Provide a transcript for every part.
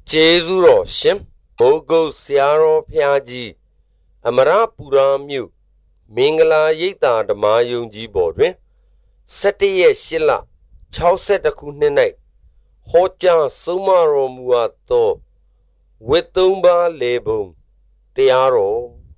제주로 심 보고 시아로 피아지 아마라 부라뮤 밍글라 예다 드마용지 보드윈 세티의 신라 62ခုနှစ် ၌ဟောကြား ဆုံးမတော်မူအပ်သောဝတ်သုံးပါးလေပုံတရားတော်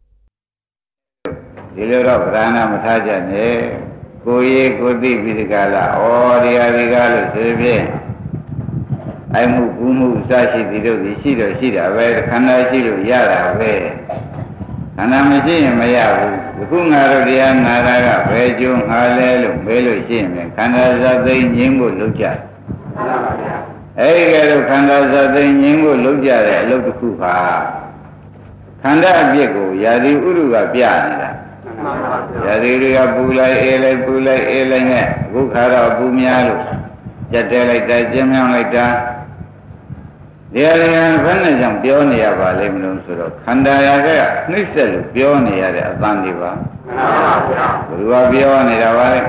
ဒီလိုတော့ဗราဏမထားကြနဲ့ကိုရေးကိုသိပြီးဒီကလာဩတရားဒီကားလို့ဆိုဖြင့်အိုင်မှုကူးမှုစရှိသည်တို့ဒီရှိတော့ရှိတာပဲခန္ဓာရှိလို့ရတာပဲခန္ဓာမရှိရင်မရဘူးအခုငါတို့တရားနာတာကဘယ်ကျုံငါလဲလို့မေးလို့ရှိရင်ခန္ဓာဇတ်သိငြင်းဖို့လုပ်ကြတယ်အဲဒီကဲတော့ခန္ဓာဇတ်သိငြင်းဖို့လုပ်ကြတဲ့အလုပ်တစ်ခုပါခန္ဓာအပြစ်ကိုယာတိဥရုကပြနေတာယာတိတွေကပူလိုက်အေးလိုက်ပူလိုက်အေးလိုက်နဲ့အခုခါတော့ပူများလို့ကြက်တဲလိုက်တာကျင်းမြောင်းလိုက်တာဒီအရင်ဘယ်နဲ့ကြောင့်ပြောနေရပါလိမ့်မလို့ဆိုတော့ခန္ဓာရကနှိမ့်ဆက်လို့ပြောနေရတဲ့အသံတွေပါဘယ်လိုပြောနေတာပါလဲ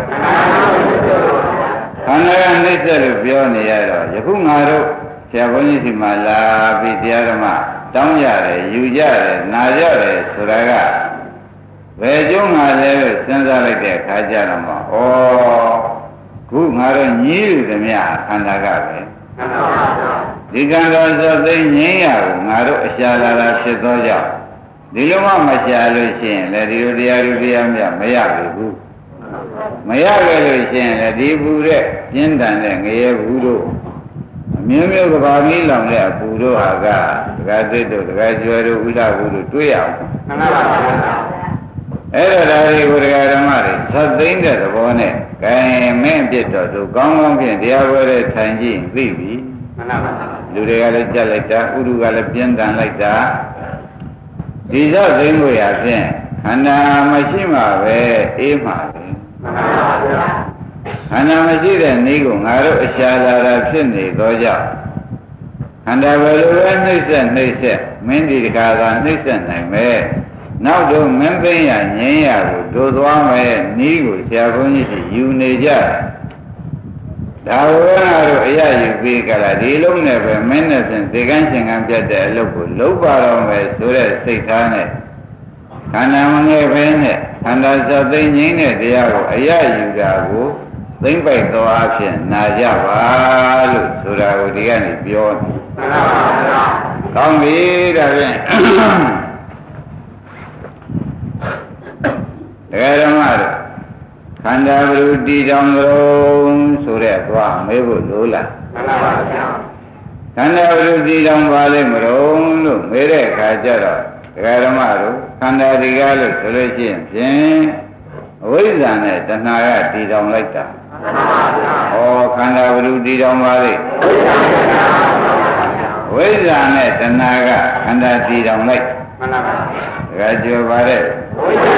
ခန္ဓာကနှိမ့်ဆက်လို့ပြောနေရတော့ယခုငါတို့ဆရာဘုန်းကြီးစီမှာလာပြီးတရားဓမ္မတောင်းရတယ်ယူကြတယ်နာကြတယ်ဆိုတာကဘယ်ကျုံးငါလဲလို့စဉ်းစားလိုက်တဲ့အခါကျတော့မှဩခုငါတို့ညီးလူသမျှခန္ဓာကပဲဒီခန္ဓာဆိုသိငြင်းရကိုငါတို့အရှာလာတာဖြစ်သောကြောင့်ဒီလိုမှမရှာလို့ရှိရင်လည်းဒီလိုတရားလူတရားမြတ်မရဘူးမရခဲ့လို့ရှိရင်လည်းဒီဘူးတဲ့ပြင်းထန်တဲ့ငရဲဘူးတို့အမျိုးမျိုးကဘာမီးလောင်တဲ့အပူတို့ဟာကဒကာသိတို့ဒကာကျွဲတို့ဥဒဘူးတို့တွေ့ရအောင်အဲ့တော့ဒါတွေကိုဒကာဓမ္မတွေသတ်သိမ့်တဲ့သဘောနဲ့ကဲမင်းအပြစ်တော်သူကောင်းကောင်းဖြင့်တရားပွဲတဲ့ထိုင်ကြည့်သိပြီလူတွေကလည်းကြက်လိုက်တာဥဒုကလည်းပြင်းထန်လိုက်တာဒီသတ်သိမ့်လို့ရဖြင့်ခန္ဓာမရှိမှပဲအေးမှာပဲခန္ဓာမရှိတဲ့နေကိုငါတို့အရှာလာတာဖြစ်နေသောကြောင့်ခန္ဓာဘယ်လိုပဲနှိမ့်ဆက်မင်းဒီတကားသာနှိမ့်ဆက်နိုင်မယ်နောက်တော့မင်းသိရငြင်းရကိုတို့သွားမယ်နီးကိုဆရာဘုန်းကြီးစီယူနေကြဒါဝေငါတို့အရယူပြီးကြလားဒီလုံးနဲ့ပဲမင်းနဲ့ဖြင့်သေကန်းရှင်ကန်းပြတ်တဲ့အလုပ်ကိုလုပ်ပါတော့မယ်ဆိုတဲ့စိတ်ထားနဲ့ခန္ဓာမငယ်ပဲနဲ့ခန္ဓာစသိငြိမ်းတဲ့တရားကိုအရယူတာကိုသိမ့်ပိုက်သောအဖြစ်နာကြပါလို့ဆိုတာကိုဒီကနေပြောတယ်။ကောင်းပြီဒါဖြင့်တရားဓမ္မတို့ခန္ဓာဘုဒ္ဓီတောင်လုံးဆိုတဲ့သွားမေးဖို့လိုလားမှန်ပါဗျာခန္ဓာဘုဒ္ဓီတောင်ပါလိမ့်မလို့မေးတဲ့အခါကျတော့တရားဓမ္မတို့ခန္ဓာဒီကားလို့ဆိုလို့ရှိရင်ဖြင့်အဝိဇ္ဇာနဲ့တဏှာကတည်တောင်လိုက်တာမှန်ပါဗျာဩခန္ဓာဘုဒ္ဓီတောင်ပါလိမ့်ဝိဇ္ဇာနဲ့တဏှာကခန္ဓာတည်တောင်လိုက်မှန်ပါဗျာဒါကြွယ်ပါတဲ့ဝိဇ္ဇာ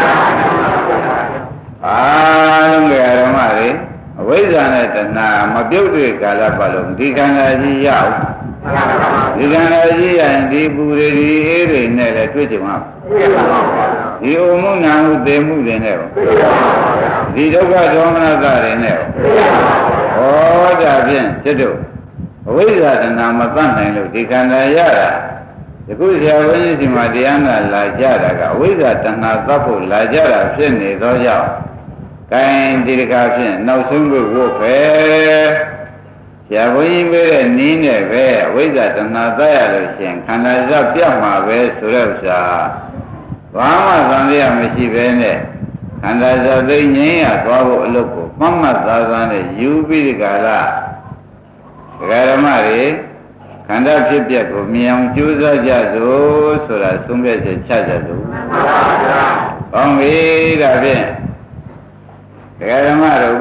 အားလုံးကဓမ္မတွေအဝိဇ္ဇာနဲ့တဏှာမပြုတ်တဲ့ကာလပတ်လုံးဒီခန္ဓာကြီးရအောင်ဒီခန္ဓာကြီးရရင်ဒီပူတွေဒီအေးတွေနဲ့လည်းတွေ့ကြမှာဒီအုံမှုနာမှုသေမှုတွေနဲ့ဒီဒုက္ခဒေါမနတာတွေနဲ့ဟောဒါဖြင့်จิตတို့အဝိဇ္ဇာတဏှာမတတ်နိုင်လို့ဒီခန္ဓာရတာဒီခုဆရာဘုန်းကြီးဒီမှာတရားနာလာကြတာကအဝိဇ္ဇာတဏှာသတ်ဖို့လာကြတာဖြစ်နေသောကြောင့်ကဲဒီတကားဖြင့်နောက်ဆုံးကိုဝတ်ပဲဆရာဘုန်းကြီးပြောတဲ့နည်းနဲ့ပဲအဝိဇ္ဇာတဏှာသတ်ရလို့ရှိရင်ခန္ဓာစပြတ်မှာပဲဆိုတဲ့ဥစ္စာဘာမှသံဃာမရှိပဲနဲ့ခန္ဓာစသိငြိမ်းရသွားဖို့အလုပ်ကိုမှတ်မှတ်သားသားနဲ့ယူပြီးဒီကလာဒကာဓမ္မတွေခန္ဓာဖြစ်ပျက်ကိုမြင်အောင်ကြိုးစားကြစို့ဆိုတာသုံးဖြတ်ချက်ချကြစို့မှန်ပါဗျာကောင်းပြီဒါဖြင့်ဒကာဓမ္မတို့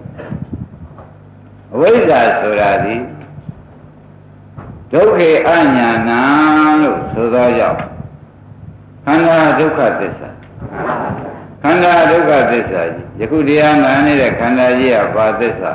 ကအဝိဇ္ဇာဆိုတာဒီဒုက္ခေအညာဏလို့ဆိုသောကြောင့်ခန္ဓာဒုက္ခသစ္စာခန္ဓာဒုက္ခသစ္စာကြီးယခုတရားနာနေတဲ့ခန္ဓာကြီးကဘာသစ္စာ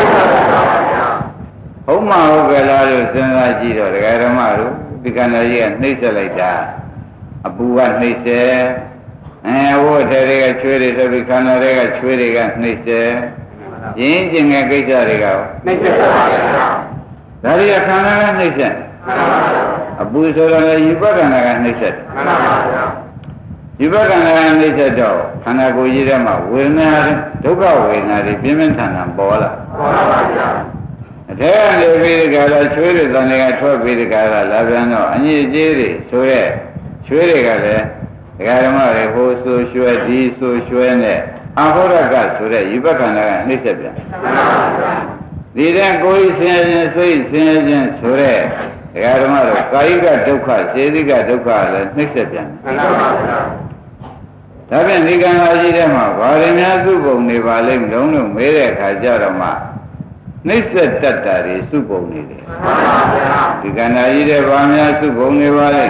ဟုတ်မဟုတ်ကလားလို့စဉ်းစားကြည့်တော့ဒကာဓမ္မတို့ဒီခန္ဓာကြီးကနှိမ့်ဆက်လိုက်တာအပူကနှိမ့်ဆက်ဝို့တွေကချွေးတွေဆိုပြီးခန္ဓာတွေကချွေးတွေကနှိမ့်ဆက်ရင်းကျင်တဲ့ကိစ္စတွေကနှိမ့်ဆက်ပါဗျာဒါတွေကခန္ဓာကနှိမ့်ဆက်အပူဆိုတော့လည်းယူပခန္ဓာကနှိမ့်ဆက်ယူပခန္ဓာကနှိမ့်ဆက်တော့ခန္ဓာကိုယ်ကြီးထဲမှာဝေဒနာဒုက္ခဝေဒနာတွေပြင်းပြင်းထန်ထန်ပေါ်လာအထက်ကနေပြီးဒီကလာချွေးတွေတန်တွေကထွက်ပြီးဒီကလာလာပြန်တော့အညစ်အကြေးတွေဆိုရဲချွေးတွေကလည်းဒကာဓမ္မတွေဟိုဆိုရွှဲဒီဆိုရွှဲနဲ့အဟောရကဆိုတဲ့ယူပခန္ဓာကနှိမ့်ဆက်ပြန်ဒီတဲ့ကိုယ်ဆင်းရဲခြင်းစိတ်ဆင်းရဲခြင်းဆိုတဲ့ဒကာဓမ္မတို့ကာယကဒုက္ခစေတိကဒုက္ခလည်းနှိမ့်ဆက်ပြန်ဒါဖြင့်ဒီကံလာကြီးထဲမှာဘာတွေများစုပုံနေပါလိမ့်မလို့လို့မေးတဲ့အခါကျတော့မှနှိမ့်ဆက်တတ်တာတွေစုပုံနေတယ်ဒီကံလာကြီးထဲဘာများစုပုံနေပါလိမ့်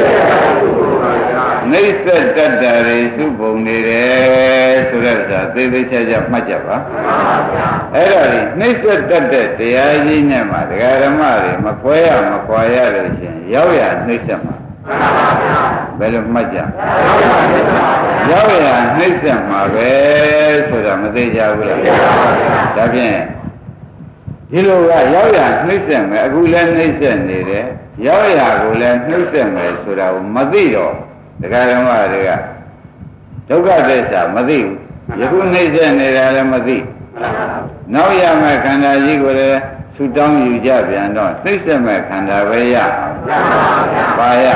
နှိမ့်ဆက်တတ်တာတွေစုပုံနေတယ်ဆိုတဲ့ဥစ္စာသေသေးချာချာမှတ်ကြပါအဲ့ဒါကြီးနှိမ့်ဆက်တတ်တဲ့တရားကြီးနဲ့မှဒကာဓမ္မတွေမခွဲရမခွာရလို့ရှင်ရောက်ရနှိမ့်ဆက်မှာဘယ်လိုမှတ်ကြရောက်ရနှိမ့်ဆက်မှာပဲဆိုတာမသိကြဘူးလားဒါဖြင့်ဒီလိုကရောက်ရနှိမ့်ဆက်မယ်အခုလည်းနှိမ့်ဆက်နေတယ်ရောက်ရကိုလည်းနှိမ့်ဆက်မယ်ဆိုတာကိုမသိတော့ဒကာဓမ္မတွေကဒုက္ခသစ္စာမသိဘူးယခုနှိမ့်ဆက်နေတာလည်းမသိနောက်ရမယ့်ခန္ဓာကြီးကိုလည်းဆူတောင်းယူကြပြန်တော့နှိမ့်ဆက်မဲ့ခန္ဓာပဲရပါရ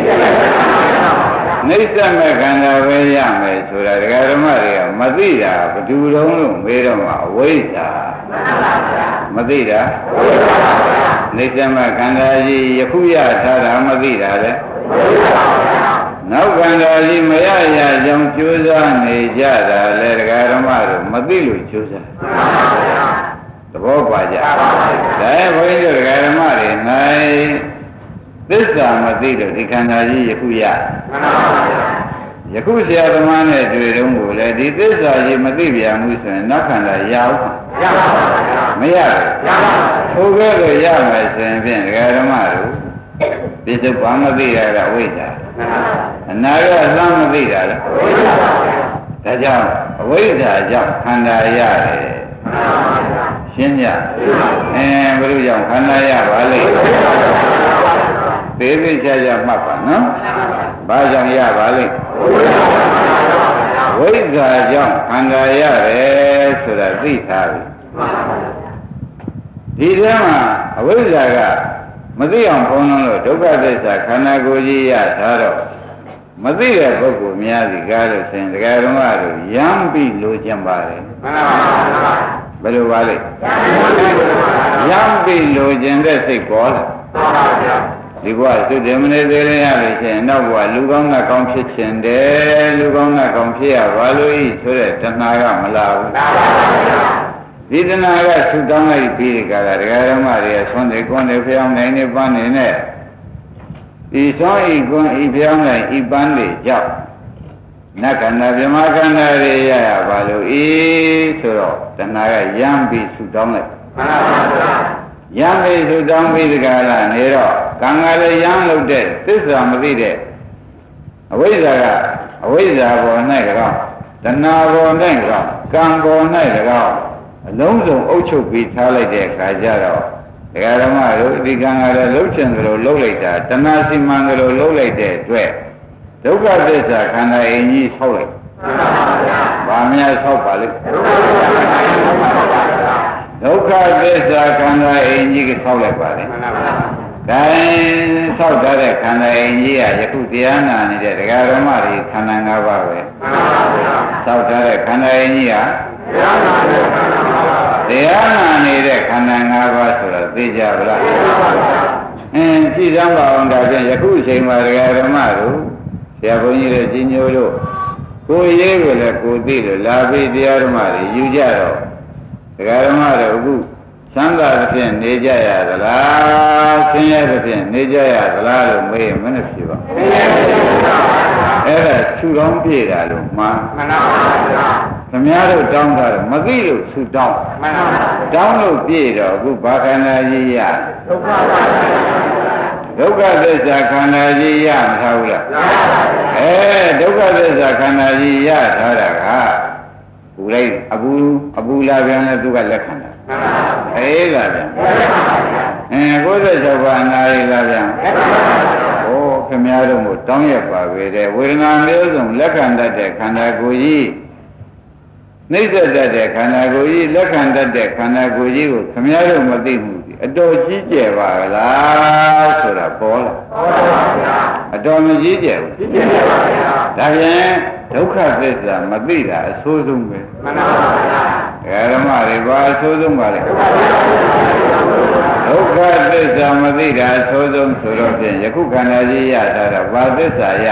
နှိမ့်ဆက်မဲ့ခန္ဓာပဲရမယ်ဆိုတာဒကာဓမ္မတွေကမသိတာဘယ်သူတုံးလို့မေးတော့မှအဝိဇ္ဇာမသိတာနှိမ့်ဆက်မဲ့ခန္ဓာကြီးယခုရထားတာမသိတာလေနောက်ခန္ဓာကြီးမရရကြောင်းကြိုးစားနေကြတာလေဒကာဓမ္မတို့မသိလို့ကြိုးစားသဘောပါကြဒါဘုန်းကြီးတို့ဒကာဓမ္မတွေနိုင်သစ္စာမသိလို့ဒီခန္ဓာကြီးယခုရယခုဆရာသမားနဲ့တွေ့တုန်းကိုလေဒီသစ္စာကြီးမသိပြန်ဘူးဆိုရင်နောက်ခန္ဓာရအောင်မရဘူးထိုကဲ့သို့ရမယ်ဆိုရင်ဖြင့်ဒကာဓမ္မတို့ဒီစုဘာမသိရတာဝိဇ္ဇာအနာဂတ်သံမသိတာလားဒါကြောင့်အဝိဇ္ဇာကြောင့်ခန္ဓာရတယ်ရှင်းကြဘယ်လိုကြောင့်ခန္ဓာရပါလိမ့်သေသေးချာချာမှတ်ပါနော်ဘာကြောင့်ရပါလိမ့်ဝိဇ္ဇာကြောင့်ခန္ဓာရတယ်ဆိုတာသိထားပြီဒီထဲမှာအဝိဇ္ဇာကမသိအောင်ဖုံးလို့ဒုက္ခသစ္စာခန္ဓာကိုယ်ကြီးရထားတော့မသိတဲ့ပုဂ္ဂိုလ်များစီကားလို့ဆိုရင်ဒကာဓမ္မတို့ရမ်းပြီးလိုချင်ပါတယ်ဘယ်လိုပါလဲရမ်းပြီးလိုချင်တဲ့စိတ်ပေါ်လာဒီဘဝသုတေမနေသေးရလို့ရှိရင်နောက်ဘဝလူကောင်းနဲ့ကောင်းဖြစ်ခြင်းတယ်လူကောင်းနဲ့ကောင်းဖြစ်ရပါလို့ဤဆိုတဲ့တဏှာကမလာဘူးဒီတဏှာကသုတောင်းလိုက်ပြီးဒီကရာဒကာဓမ္မတွေဆွမ်းတယ်ကွန်းတယ်ဖျောင်းနိုင်နေပန်းနေနဲ့ဒီဆွမ်းဤကွန်းဤဖျောင်းနိုင်ဤပန်းတွေကြောင့်နတ်ခန္ဓာဗြဟ္မခန္ဓာတွေရရပါလို့ဤဆိုတော့တဏှာကရမ်းပြီးသုတောင်းလိုက်ရမ်းပြီးသုတောင်းပြီးဒီကရာနေတော့ကံကလည်းရမ်းလို့တဲ့သစ္စာမသိတဲ့အဝိဇ္ဇာကအဝိဇ္ဇာပေါ်၌ကောင်တဏှာပေါ်၌ကောင်ကံပေါ်၌ကောင်အလုံးစုံအုပ်ချုပ်ပြီးထားလိုက်တဲ့အခါကျတော့ဒကာဓမ္မတို့ဒီကံကလည်းလှုပ်ချင်သလိုလှုပ်လိုက်တာတဏှာစီမံသလိုလှုပ်လိုက်တဲ့အတွက်ဒုက္ခသစ္စာခန္ဓာအင်းကြီးဆောက်လိုက်ဘာများဆောက်ပါလိမ့်ဒုက္ခသစ္စာခန္ဓာအင်းကြီးကဆောက်လိုက်ပါလေဒါဆောက်ထားတဲ့ခန္ဓာအင်းကြီးကယခုတရားနာနေတဲ့ဒကာဓမ္မတွေခန္ဓာ၅ပါးပဲဆောက်ထားတဲ့ခန္ဓာအင်းကြီးကတရားနာနေတဲ့ခန္ဓာ၅ပါးဆိုတော့သိကြပါလားကြည့်စမ်းပါအောင်ဒါဖြင့်ယခုအချိန်မှာဒကာဓမ္မတို့ဆရာဘုန်းကြီးတွေကြီးညိုလို့ကိုယ်ရေးကိုလည်းကိုသိလို့လာပြီးတရားဓမ္မတွေယူကြတော့ဒကာဓမ္မတို့အခုချမ်းသာသဖြင့်နေကြရသလားဆင်းရဲသဖြင့်နေကြရသလားလို့မေးရင်မနဲ့ဖြစ်ပါအဲ့ဒါဆူတောင်းပြေတာလို့မှန်ပါဗျာခင်ဗျားတို့တောင်းတာတော့မသိလို့ဆူတောင်းမှန်ပါတောင်းလို့ပြေတော့အခုဘာခန္ဓာကြီးရဒုက္ခပါဒုက္ခသစ္စာခန္ဓာကြီးရမထားဘူးလားဒုက္ခသစ္စာခန္ဓာကြီးရထားတာကပူလိုက်အပူလာပြန်လဲသူကလက်ခံတာအေးပါဗျာ 96ပါးနာရီလားဗျာဩခင်ဗျားတို့ကိုတောင်းရပါပဲတဲ့ဝေဒနာမျိုးစုံလက်ခံတတ်တဲ့ခန္ဓာကိုယ်ကြီးနှိစ္စတတ်တဲ့ခန္ဓာကိုယ်ကြီးလက်ခံတတ်တဲ့ခန္ဓာကိုယ်ကြီးကိုခင်ဗျားတို့မသိဘူးအတော်ကြီးကျယ်ပါလားဆိုတာပေါ်လာအတော်မကြီးကျယ်ဘူးကြီးကျယ်ပါဗျာဒါပြန်ဒုက္ခသစ္စာမသိတာအဆိုးဆုံးပဲမှန်ပါဗျာဓမ္မတွေဘာအဆိုးဆုံးပါလဲဒုက္ခသစ္စာမသိတာအဆိုးဆုံးဆိုတော့ဖြင့်ယခုခန္ဓာကြီးရတာတော့ဘာသစ္စာရ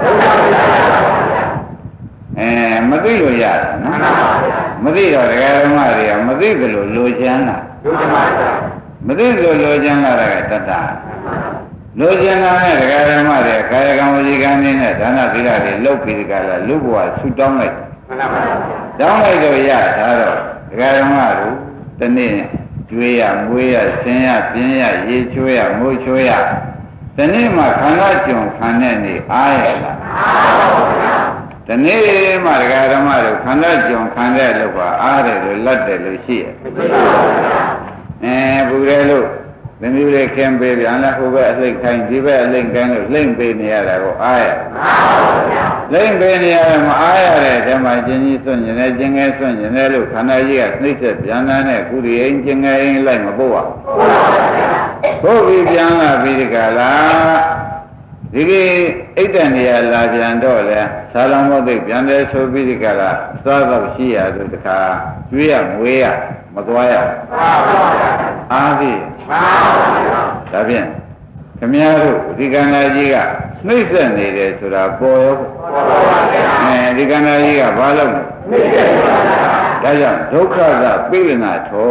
မသိလို့ရတာနော်မသိတော့ဓမ္မတွေကမသိကြလို့လိုချမ်းတာမသိလို့လိုချမ်းလာတာကတတ္တလိုချင်တာနဲ့ဓမ္မတွေကာယကံဝစီကံနဲ့ဒါနသီလတွေလုပ်ပြီးဒီကလာလူဘဝဆူတောင်းလိုက်တောင်းလိုက်တော့ရတာတော့ဓမ္မတို့တနေ့ကျွေးရမွေးရဆင်းရပြင်းရရေချိုးရမိုးချိုးရတနေ့မှခန္ဓာကြုံခံတဲ့နေ့အားရလားတနေ့မှဓမ္မတို့ခန္ဓာကြုံခံတဲ့လို့ကအားတယ်လို့လက်တယ်လို့ရှိရဘူးရဲလို့သမီးလေးခင်ပေးပြန်လားဟိုဘက်အလိမ့်ခိုင်းဒီဘက်အလိမ့်ကိုင်းလို့လိမ့်ပေးနေရတာကိုအားရလိမ့်ပေးနေရတယ်မအားရတဲ့ဓမ္မကျင်ကြီးစွန့်ကျင်တယ်ကျင်ငယ်စွန့်ကျင်တယ်လို့ခန္ဓာကြီးကနှိမ့်ဆက်ပြန်လာတဲ့ကုရိအိမ်ကျင်ငယ်အိမ်လိုက်မပို့ပါဘူးဘုရားပြန်လာပြီးဒီကလာဒီကိအိတ်တန်နေရလာပြန်တော့လေသာလမောသိပြန်တယ်ဆိုပြီးဒီကလာသွားတော့ရှိရသူတခါကျွေးရမွေးရမသွားရအားဖြင့်ဒါဖြင့်ခမည်းတော်ဒီကံလာကြီးကနှိမ့်ဆက်နေတယ်ဆိုတာပေါ်ရောဒီကံလာကြီးကဘာလို့နှိမ့်ဆက်ဒါကြောင့်ဒုက္ခကပိဋနာထော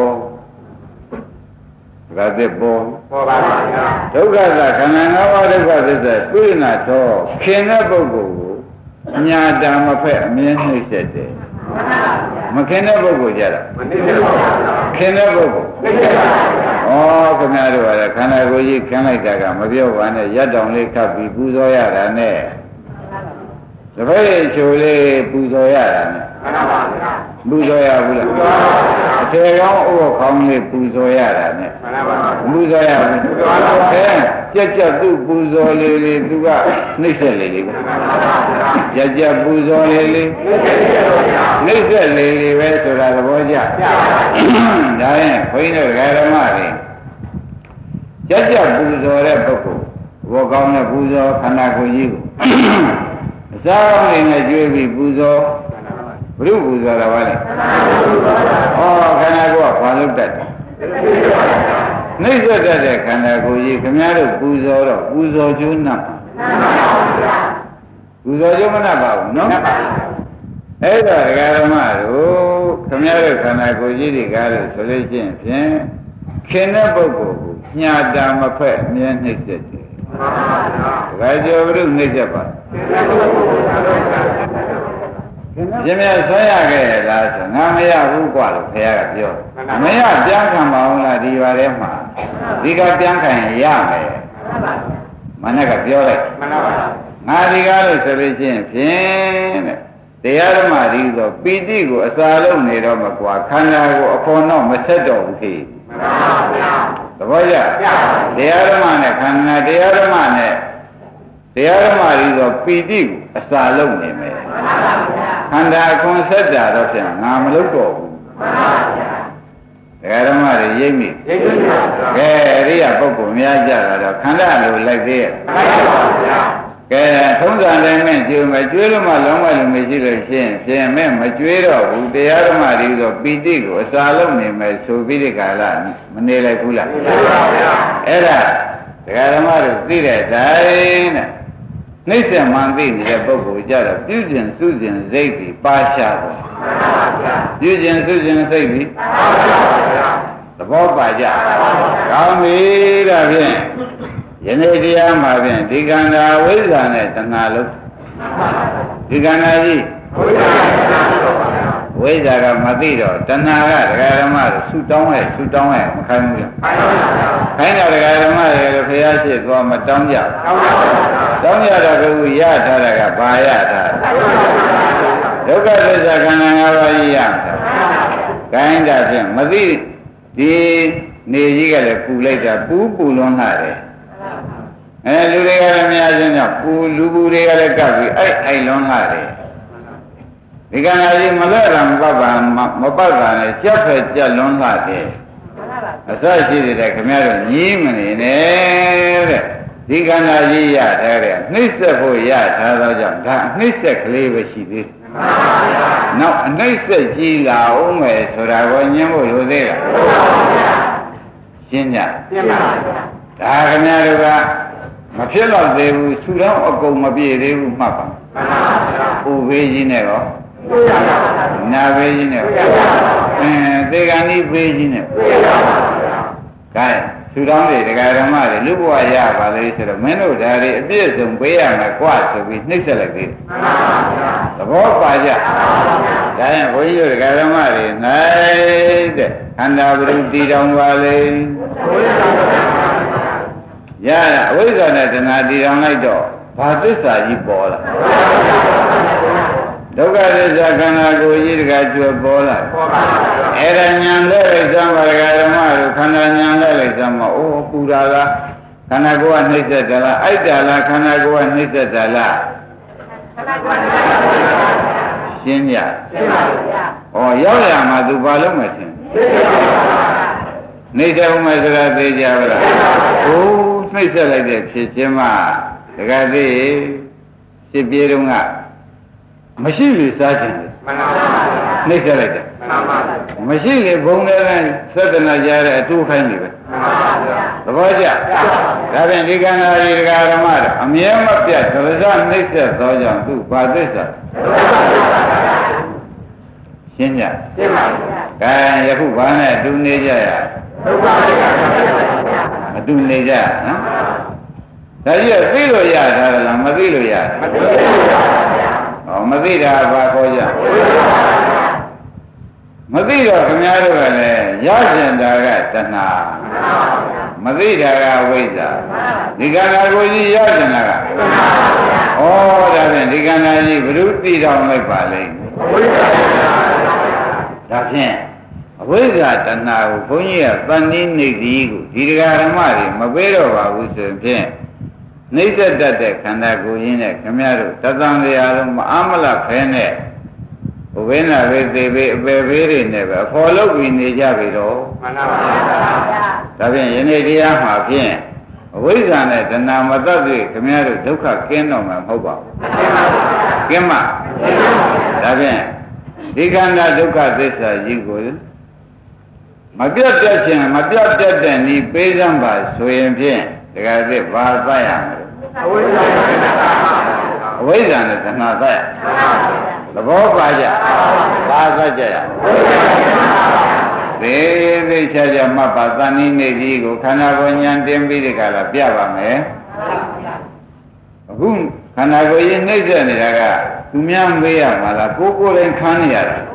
ဒါသက်ပေါ်ပါဗျာဒုက္ခကခန္ဓာ၅ပါးဒုက္ခသစ္စာပိဋနာထောခင်တဲ့ပုဂ္ဂိုလ်ကိုညာတာမဖက်အမြဲနှိမ့်ဆက်တယ်မခင်တဲ့ပုဂ္ဂိုလ်ကြတာမနှိမ့်ဆက်ပါဘူးခင်တဲ့ပုဂ္ဂိုလ်နှိမ့်ဆက်ပါဘူးခင်ဗျားတို့ကလည်းခန္ဓာကိုယ်ကြီးခင်လိုက်တာကမပြောပါနဲ့ရက်တောင်လေးခတ်ပြီးပူဇော်ရတာနဲ့တပည့်ချိုလေးပူဇော်ရတာနဲ့မှန်ပါဗျာပူဇော်ရဘူးလားအထေကောင်းဥပခေါင်းလေးပူဇော်ရတာနဲ့မှန်ပါဗျာပူဇော်ရဘူးကြက်ကြက်သူ့ပူဇော်လေးလေးသူကနှိမ့်ဆက်လေးလေးမှန်ပါဗျာကြက်ကြက်ပူဇော်လေးလေးနှိမ့်ဆက်လေးလေးပဲဆိုတာသဘောကျဒါရင်ခွင်းတို့ဓမ္မတွေကြက်ကြက်ပူဇော်တဲ့ပုဂ္ဂိုလ်ဘောကောင်းတဲ့ပူဇော်ခန္ဓာကိုယ်ကြီးကိုအစာကောင်းနေနဲ့ကျွေးပြီးပူဇော်ဘုရုပူဇော်တာပါလေခန္ဓာကိုယ်ကဘာလို့တတ်တယ်နှိမ့်ဆက်တတ်တဲ့ခန္ဓာကိုယ်ကြီးခင်ဗျားတို့ပူဇော်တော့ပူဇော်ကျိုးနတ်ပူဇော်ကျိုးမနတ်ပါဘူးနော်အဲ့တော့ဓမ္မတို့ခင်ဗျားတို့ခန္ဓာကိုယ်ကြီးတွေကလို့ဆိုလို့ရှိရင်ဖြင့်ခင်တဲ့ပုဂ္ဂိုလ်ကိုညာတာမဖက်အမြဲနှိမ့်ဆက်တယ်ဒါကြောင့်ဘုရုနှိမ့်ဆက်ပါပြင်းပြဆွဲရခဲ့လားဆိုငါမရဘူးกว่าလို့ခင်ဗျားကပြောမရပြန်ခံပါအောင်လားဒီပါထဲမှာဒီကပြန်ခံရမယ်မနဲ့ကပြောလိုက်ငါဒီကားလို့ဆိုလို့ရှိရင်ဖြင့်တဲ့တရားဓမ္မဒီဆိုပီတိကိုအစာလုံးနေတော့မကွာခန္ဓာကိုအခေါ်တော့မဆက်တော့ဘူးခေသဘောကျတရားဓမ္မနဲ့ခန္ဓာတရားဓမ္မနဲ့တရားဓမ္မဒီဆိုပီတိကိုအစာလုံးနေမယ်ခန္ဓာအခွန်ဆက်တာတော့ဖြင့်ငါမလုပ်တော့ဘူးတရားဓမ္မတွေရိပ်မိကဲအရိယာပုဂ္ဂိုလ်များကြတာတော့ခန္ဓာလိုလိုက်သေးရဲ့ကဲထုံးစံတိုင်းမဲ့ကျွေးမကျွေးလို့မှလုံးဝလုံးမရှိလို့ရှင်းဖြင့်မဲ့မကျွေးတော့ဘူးတရားဓမ္မတွေဆိုပီတိကိုအစာလုံးနေမယ်ဆိုပြီးဒီကာလမနေလိုက်ဘူးလားအဲ့ဒါတရားဓမ္မတွေသိတဲ့တိုင်းတဲ့နှိမ့်ဆက်မှန်သိနေတဲ့ပုဂ္ဂိုလ်ကြတော့ပြုကျင်စုကျင်စိတ်ပြီးပါရှားတယ်ပြုကျင်စုကျင်စိတ်ပြီးသဘောပါကြကောင်းပြီဒါဖြင့်ယနေ့တရားမှာဖြင့်ဒီကံတာဝိဇ္ဇာနဲ့တဏှာလုံးဒီကံတာကြီးဝိဇ္ဇာကမသိတော့တဏှာကဒကာဓမ္မတို့ဆူတောင်းရဲ့မခိုင်းဘူးခိုင်းတော့ဒကာဓမ္မတွေဘုရားရှိသွားမတောင်းကြတောင်းကြတော့ဘုရားရထားတာကဘာရထားဒုက္ခသစ္စာခန္ဓာ၅ပါးကြီးရတာခိုင်းတာဖြင့်မသိဒီနေကြီးကလည်းပူလိုက်တာပူလွန်းလာတယ်လူတွေကလည်းများချင်းကြောင့်လူပူတွေကလည်းကပ်ပြီးအိုက်လွန်းလာတယ်ဒီကနေ့ကြီးမလဲတာမပတ်တာနဲ့ကြက်ဖက်ကြက်လွန်းလာတယ်အစရှိတဲ့ခင်ဗျားတို့ညီးမနေနဲ့တဲ့ဒီကနေ့ကြီးရထားတဲ့နှိမ့်ဆက်ဖို့ရထားသောကြောင့်ဒါနှိမ့်ဆက်ကလေးပဲရှိသေးတယ်နောက်အနှိမ့်ဆက်ကြီးလာအောင်မယ်ဆိုတာကိုညင်းဖို့လိုသေးလားရှင်းကြရှင်းပါပါဒါခင်ဗျားတို့ကမဖြစ်တော့သေးဘူးသူတော်အကုန်မပြည့်သေးဘူးမှတ်ပါမှန်ပါဗျာဥဘေးကြီးနဲ့ရောနာဘေးကြီးနဲ့သေကံဤဘေးကြီးနဲ့ကဲသူတော်တွေတရားဓမ္မတွေလူဘဝရပါလေဆိုတော့မင်းတို့ဒါတွေအပြည့်စုံပေးရမယ်ကွာဆိုပြီးနှိမ့်ဆက်လိုက်သေးတယ်မှန်ပါဗျာသဘောပါကြဒါရင်ဘုန်းကြီးတို့တရားဓမ္မတွေနိုင်တဲ့ခန္ဓာဘုရုတည်တော်ပါလေရအဝိဇ္ဇာနဲ့တဏှာတည်တော်လိုက်တော့ဘာသစ္စာကြီးပေါ်လာဒုက္ခသစ္စာခန္ဓာကိုယ်ကြီးတကကျွတ်ပေါ်လာအဲ့ဒါညာလဲလိုက်စမ်းပါဒကာဓမ္မတို့ခန္ဓာညာလဲလိုက်စမ်းပါအိုးပူတာလားခန္ဓာကိုယ်ကနှိမ့်သက်တာလားအိုက်တာလားခန္ဓာကိုယ်ကနှိမ့်သက်တာလားခန္ဓာကိုယ်ရှင်းကြရှင်းပါဗျာဩရောက်ရမှာသူဘာလို့မထင်နှိမ့်တယ်ဥမဲ့စကားသေးကြပါလားအိုးနှိမ့်ဆက်လိုက်တဲ့ဖြစ်ချင်းမှတကယ်သေးစစ်ပြေတုန်းကမရှိလေစားခြင်းလေမှန်ပါပါနှိမ့်ဆက်လိုက်တယ်မှန်ပါပါမရှိလေဘုံလည်းသက္ကနာကြားတဲ့အတူခိုင်းနေပဲမှန်ပါပါသဘောကျဒါဖြင့်ဒီကံနာရီဒကာဓမ္မတို့အမြဲမပြတ်သရဇနှိမ့်ဆက်သောကြောင့်သူဘာသစ္စာရှင်းကြရှင်းပါဗျာကဲယခုဘာနဲ့အတူနေကြရဒုက္ခအတူနေကြနော်ဒါကြီးကသိလို့ရတာလားမသိလို့ရမသိလို့ရမသိတာဘာခေါ်ကြမသိတော့ခင်ဗျားတို့ကလည်းရကျင်တာကတဏှာမသိတာကဝိဇ္ဇာဒီကံနာကိုကြီးရကျင်တာကဩဒါဖြင့်ဒီကံနာကြီးဘုရုသိတော်လိုက်ပါလိမ့်ဒါဖြင့်အဝိဇ္ဇာတဏှာကိုဘုန်းကြီးကတန်နေနေသည်ကိုဒီတရားဓမ္မတွေမပေးတော့ပါဘူးဆိုရင်နှိမ့်သက်တတ်တဲ့ခန္ဓာကိုယ်ရင်းနဲ့ခမည်းတော်တသံတရားလုံးမအားမလဖဲနဲ့ဘဝိနာဝေသေးပေအပေဘေးတွေနဲ့ပဲအဖော်လုပ်ပြီးနေကြပြီတော့မှန်ပါပါဒါဖြင့်ယနေ့တရားမှာဖြင့်အဝိဇ္ဇာနဲ့တဏှာမတတ်သေးခမည်းတော်ဒုက္ခကင်းတော့မှာမဟုတ်ပါဘူးကင်းမှာဒါဖြင့်ဒီခန္ဓာဒုက္ခသစ္စာကြီးကိုမပြတ်တတ်ခြင်းမပြတ်တတ်တဲ့ဤပေးစမ်းပါဆိုရင်ဖြင့်တကယ်သိဘာသတ်ရမလဲအဝိဇ္ဇာနဲ့တဏှာသတ်ရသဘောပါကြဘာသတ်ကြရသေးသေးချာချာမှတ်ပါသဏ္ဍိနေကြီးကိုခန္ဓာကိုယ်ဉာဏ်တင်ပြီးဒီကလာပြပါမယ်အခုခန္ဓာကိုယ်ကြီးနှိမ့်ဆက်နေတာကသူများမေးရမှာလားကိုယ်ကိုယ်တိုင်ခံနေရတာ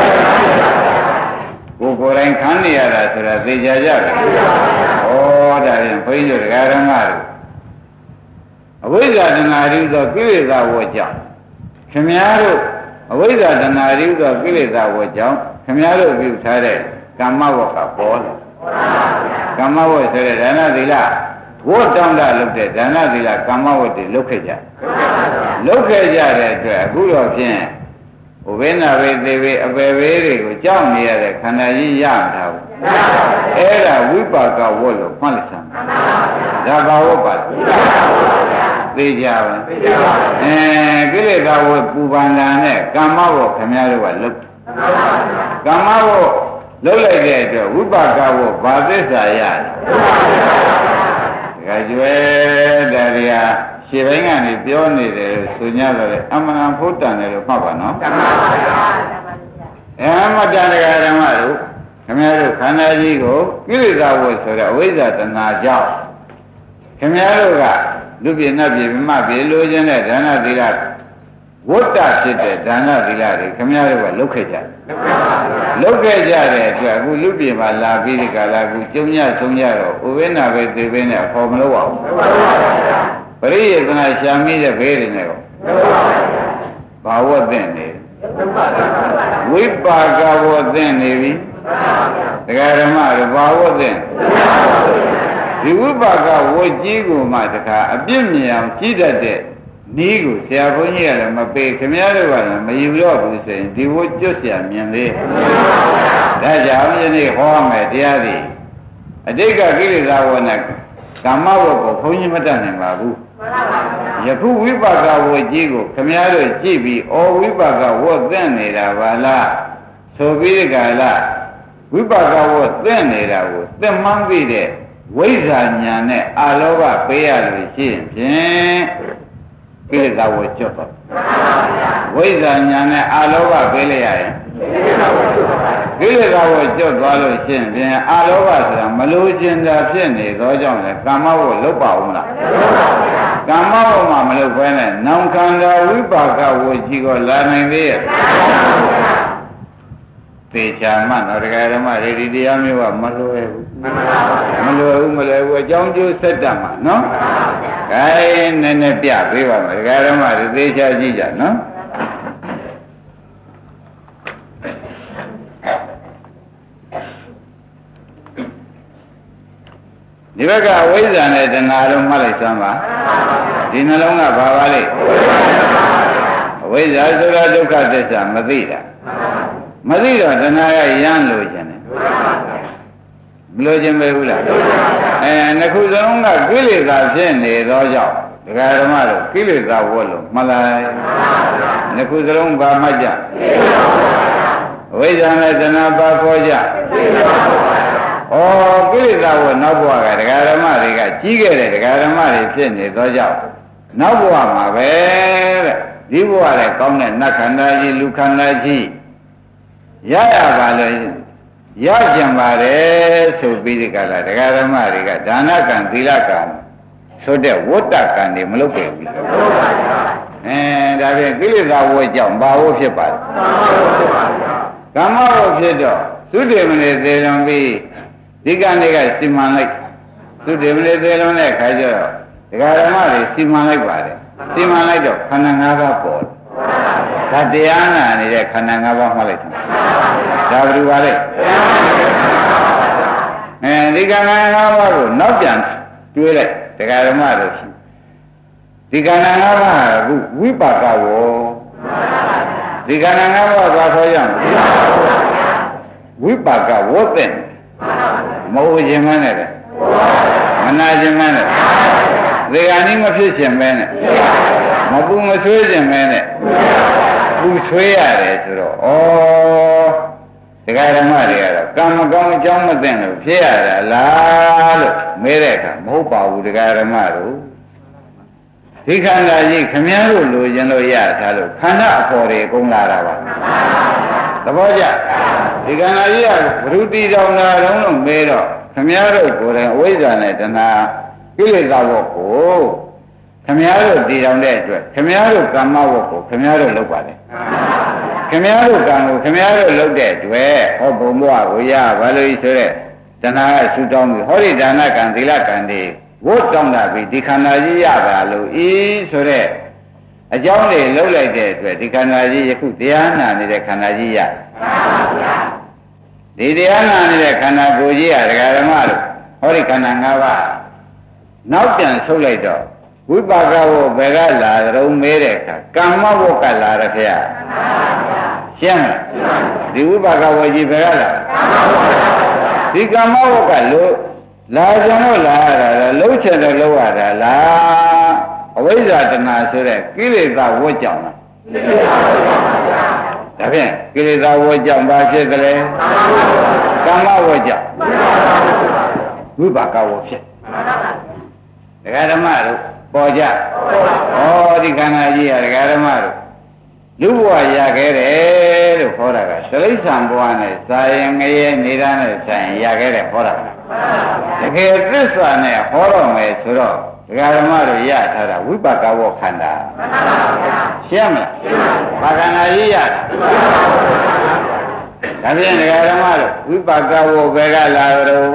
ကိုယ်ကိုယ်တိုင်ခံနေရတာဆိုတာသိကြကြတယ်ဩဒါရင်ဘုန်းကြီးတို့တရားဓမ္မတို့အဝိဇ္ဇာတဏှာရိသောကိလေသာဝေါ်ကြောင့်ခင်ဗျားတို့အဝိဇ္ဇာတဏှာရိသောကိလေသာဝေါ်ကြောင့်ခင်ဗျားတို့ပြုထားတဲ့ကမ္မဝတ်ကပေါ်လာကမ္မဝတ်ဆိုတဲ့ဒါနသီလဝတ်တောင်းတလုပ်တဲ့ဒါနသီလကမ္မဝတ်တွေလုပ်ခဲ့ကြလုပ်ခဲ့ကြတဲ့အတွက်အခုတော့ဖြင့်ဥပေနာဝေသေဝေအပေဝေတွေကိုကြောက်နေရတဲ့ခန္ဓာကြီးရမှာဘူးအဲ့ဒါဝိပါကဝတ်လို့မှတ်လိုက်စမ်းဒါဘာဝတ်ပါသိကြပါကိလေသာဝတ်ပူပန်တာနဲ့ကမ္မဝတ်ခင်ဗျားတို့ကလုပ်ကမ္မဝတ်လုပ်လိုက်တဲ့အတွက်ဝိပါကဝတ်ဘာသစ္စာရတယ်ဒါကြွယ်ဒါရီဟာရှင်းပိုင်းကနေပြောနေတယ်ဆိုညတော့လေအမှန်ဖုတ်တန်တယ်လို့မှတ်ပါနော်မှန်ပါပါမတန်တရားဓမ္မတို့ခင်ဗျားတို့ခန္ဓာကြီးကိုကိလေသာဝတ်ဆိုတဲ့အဝိဇ္ဇာတဏှာကြောင့်ခင်ဗျားတို့ကလူပြင်းနှပ်ပြင်းမပြေလိုခြင်းတဲ့ဒါနသီလဝတ္တဖြစ်တဲ့ဒါနသီလတွေခင်ဗျားတို့ကလုပ်ခဲ့ကြတယ်လုပ်ခဲ့ကြတဲ့အတွက်အခုလူပြင်းမှာလာပြီးဒီကလာကူကျုံညဆုံးရတော့ဥဝိနာပဲသေပဲနဲ့အဖော်မလုပ်ပါဘူးပရိယေသနာရှာမိတဲ့ဘေးတွေနဲ့ကောဘာဝတ်သင့်နေဝိပါကဝတ်သင့်နေပြီတရားဓမ္မတို့ဘာဝတ်တဲ့ဒီဝိပါကဝတ်ကြီးကိုမှတခါအပြစ်မြင်အောင်ကြည့်တတ်တဲ့နီးကိုဆရာဘုန်းကြီးကလည်းမပေးခင်ဗျားတို့ကလည်းမယူတော့ဘူးဆိုရင်ဒီဝတ်ကျွတ်ဆရာမြင်သေးဒါကြောင့်ယနေ့ဟောမယ်တရားသည်အတိတ်ကကိလေသာဝတ်နဲ့ကာမဝတ်ကိုဘုန်းကြီးမတတ်နိုင်ပါဘူးယခုဝိပါကဝတ်ကြီးကိုခင်ဗျားတို့ကြည့်ပြီးဩဝိပါကဝတ်သင့်နေတာပါလားဆိုပြီးဒီကလာဝိပါကဝတ်သင့်နေတာကိုသင်မှန်းပြီးတဲ့ဝိဇ္ဇာညာနဲ့အာလောဘပေးရလို့ရှိရင်ဖြင့်ကိလေသာဝတ်ကျွတ်တော့ဝိဇ္ဇာညာနဲ့အာလောဘပေးလိုက်ရရင်ကိလေသာဝတ်ကျွတ်သွားလို့ရှိရင်ဖြင့်အာလောဘဆိုတာမလိုချင်တာဖြစ်နေသောကြောင့်လေကာမဝတ်လုတ်ပါဦးမလားကာမဝတ်မှမလုတ်ဘဲနဲ့နောင်ခန္ဓာဝိပါကဝတ်ကြီးကိုလာနိုင်သေးရဲ့သေချာမှတော့တရားဓမ္မရေဒီတရားမျိုးကမလွယ်ဘူးမလွယ်ဘူးအကြောင်းကျိုးဆက်တတ်မှာနော်ခိုင်းနည်းနည်းပြပေးပါမယ်တရားဓမ္မတွေသေချာကြည့်ကြနော်ဒီဘက်ကဝိဇ္ဇာနဲ့တဏှာလုံးမှတ်လိုက်စမ်းပါဒီနှလုံးကဘာပါလဲဝိဇ္ဇာဆိုတာဒုက္ခသစ္စာမသိတာမသိတော့တဏှာကရမ်းလို့ခြင်းတယ်မလို့ခြင်းပဲဘူးလားနှစ်ခုစလုံးကကိလေသာဖြစ်နေသောကြောင့်ဒကာဓမ္မတို့ကိလေသာဝတ်လို့မှလိုက်နှစ်ခုစလုံးဘာမှကြဝိဇ္ဇာနဲ့တဏှာပါခေါ်ကြဩကိလေသာဝတ်နောက်ဘဝကဒကာဓမ္မတွေကကြီးခဲ့တဲ့ဒကာဓမ္မတွေဖြစ်နေသောကြောင့်နောက်ဘဝမှာပဲတဲ့ဒီဘဝလည်းကောင်းတဲ့နတ်ခန္ဓာကြီးလူခန္ဓာကြီးရရပါလေရကြံပါတယ်ဆိုပြီးဒီကလာဒကာဓမ္မတွေကဒါနကံသီလကံဆိုတဲ့ဝတ္တကံတွေမလုပ်ခဲ့ဘူးဒါဖြင့်ကိလေသာဝတ်ကြောင့်ဘာဝတ်ဖြစ်ပါလဲကမ္မဝတ်ဖြစ်တော့သုတေမနေသေးလွန်ပြီးဒီကံတွေကစီမံလိုက်သုတေမနေသေးလွန်တဲ့ခါကျတော့ဒကာဓမ္မတွေစီမံလိုက်ပါတယ်စီမံလိုက်တော့ခန္ဓာ၅ပါးပေါ်ဒါတရားနာနေတဲ့ခန္ဓာ၅ပါးမှတ်လိုက်တယ်ဒါဘယ်လိုပါလဲဒီခန္ဓာ၅ပါးကိုနောက်ပြန်တွေးလိုက်ဒကာဓမ္မတို့ရှိဒီခန္ဓာ၅ပါးကဝိပါကဝေါဒီခန္ဓာ၅ပါးသွားခေါ်ရမယ်ဝိပါကဝတ်တဲ့မဟုတ်ခြင်းမနဲ့ပဲမနာခြင်းမနဲ့ဒီကနေ့မဖြစ်ခြင်းပဲနဲ့မပူမဆွေးခြင်းပဲနဲ့ပူဆွေးရတယ်ဆိုတော့ဩဒကာဓမ္မတွေကတော့ကံမကောင်းအကြောင်းမသိလို့ဖြစ်ရတာလားလို့မေးတဲ့အခါမဟုတ်ပါဘူးဒကာဓမ္မတို့ဒီခန္ဓာကြီးခမည်းတော်လိုချင်လို့ရတာလို့ခန္ဓာအပေါ်တွေအကုန်လာတာပါသဘောကျဒီခန္ဓာကြီးကဘ ᱹ တိတောင်တာတုံးလို့မေးတော့ခမည်းတော်ကိုယ်တိုင်အဝိဇ္ဇာနဲ့တဏှာကိလေသာဝတ်ကိုခမည်းတော်တည်တော်တဲ့အတွက်ခမည်းတော်ကာမဝတ်ကိုခမည်းတော်လုပ်ပါလေခမည်းတော်ကံကိုခမည်းတော်လုပ်တဲ့အတွက်ဟောဘုံဘဝကိုရဘာလို့ဆိုရဲတဏှာကဆူတောင်းပြီးဟောဒီဒါနကံသီလကံတွေဝတ်တောင်းတာပြီးဒီခန္ဓာကြီးရပါလို့ဤဆိုတဲ့အကြောင်းတွေလှုပ်လိုက်တဲ့အတွက်ဒီခန္ဓာကြီးယခုတရားနာနေတဲ့ခန္ဓာကြီးရဒီတရားနာနေတဲ့ခန္ဓာကိုယ်ကြီးရဒကာဓမ္မတို့ဟောဒီခန္ဓာ၅ပါးနောက်ပြန်ဆုပ်လိုက်တော့ဝိပါကဝတ်ဘယ်ကလာကြုံမေးတဲ့အခါကမ္မဝတ်ကလာတယ်ခင်ဗျာရှင်းမလားဒီဝိပါကဝတ်ကြီးဘယ်ကလာဒီကမ္မဝတ်ကလို့လာကြလို့လာရတာလှုပ်ချင်တယ်လှုပ်ရတာလားအဝိဇ္ဇာတဏှာဆိုတဲ့ကိလေသာဝတ်ကြောင့်လားဒါဖြင့်ကိလေသာဝတ်ကြောင့်ဘာဖြစ်ကြလဲကမ္မဝတ်ကြောင့်ဝိပါကဝတ်ဖြစ်ဒကာဓမ္မတို့ပေါ်ကြဩဒီခန္ဓာကြီးရဒကာဓမ္မတို့လူဘဝရခဲ့တယ်လို့ခေါ်တာကတိရစ္ဆာန်ဘဝနဲ့စာရင်ငရဲနေတာနဲ့ဆိုင်ရခဲ့တယ်ခေါ်တာတကယ်သစ္စာနဲ့ဟောတော့မယ်ဆိုတော့ဒကာဓမ္မတို့ရထားတာဝိပါကဝခန္ဓာရှင်းမလားဘာခန္ဓာကြီးရတာဒါဖြင့်ဒကာဓမ္မတို့ဝိပါကဝဘယ်ကလာတော့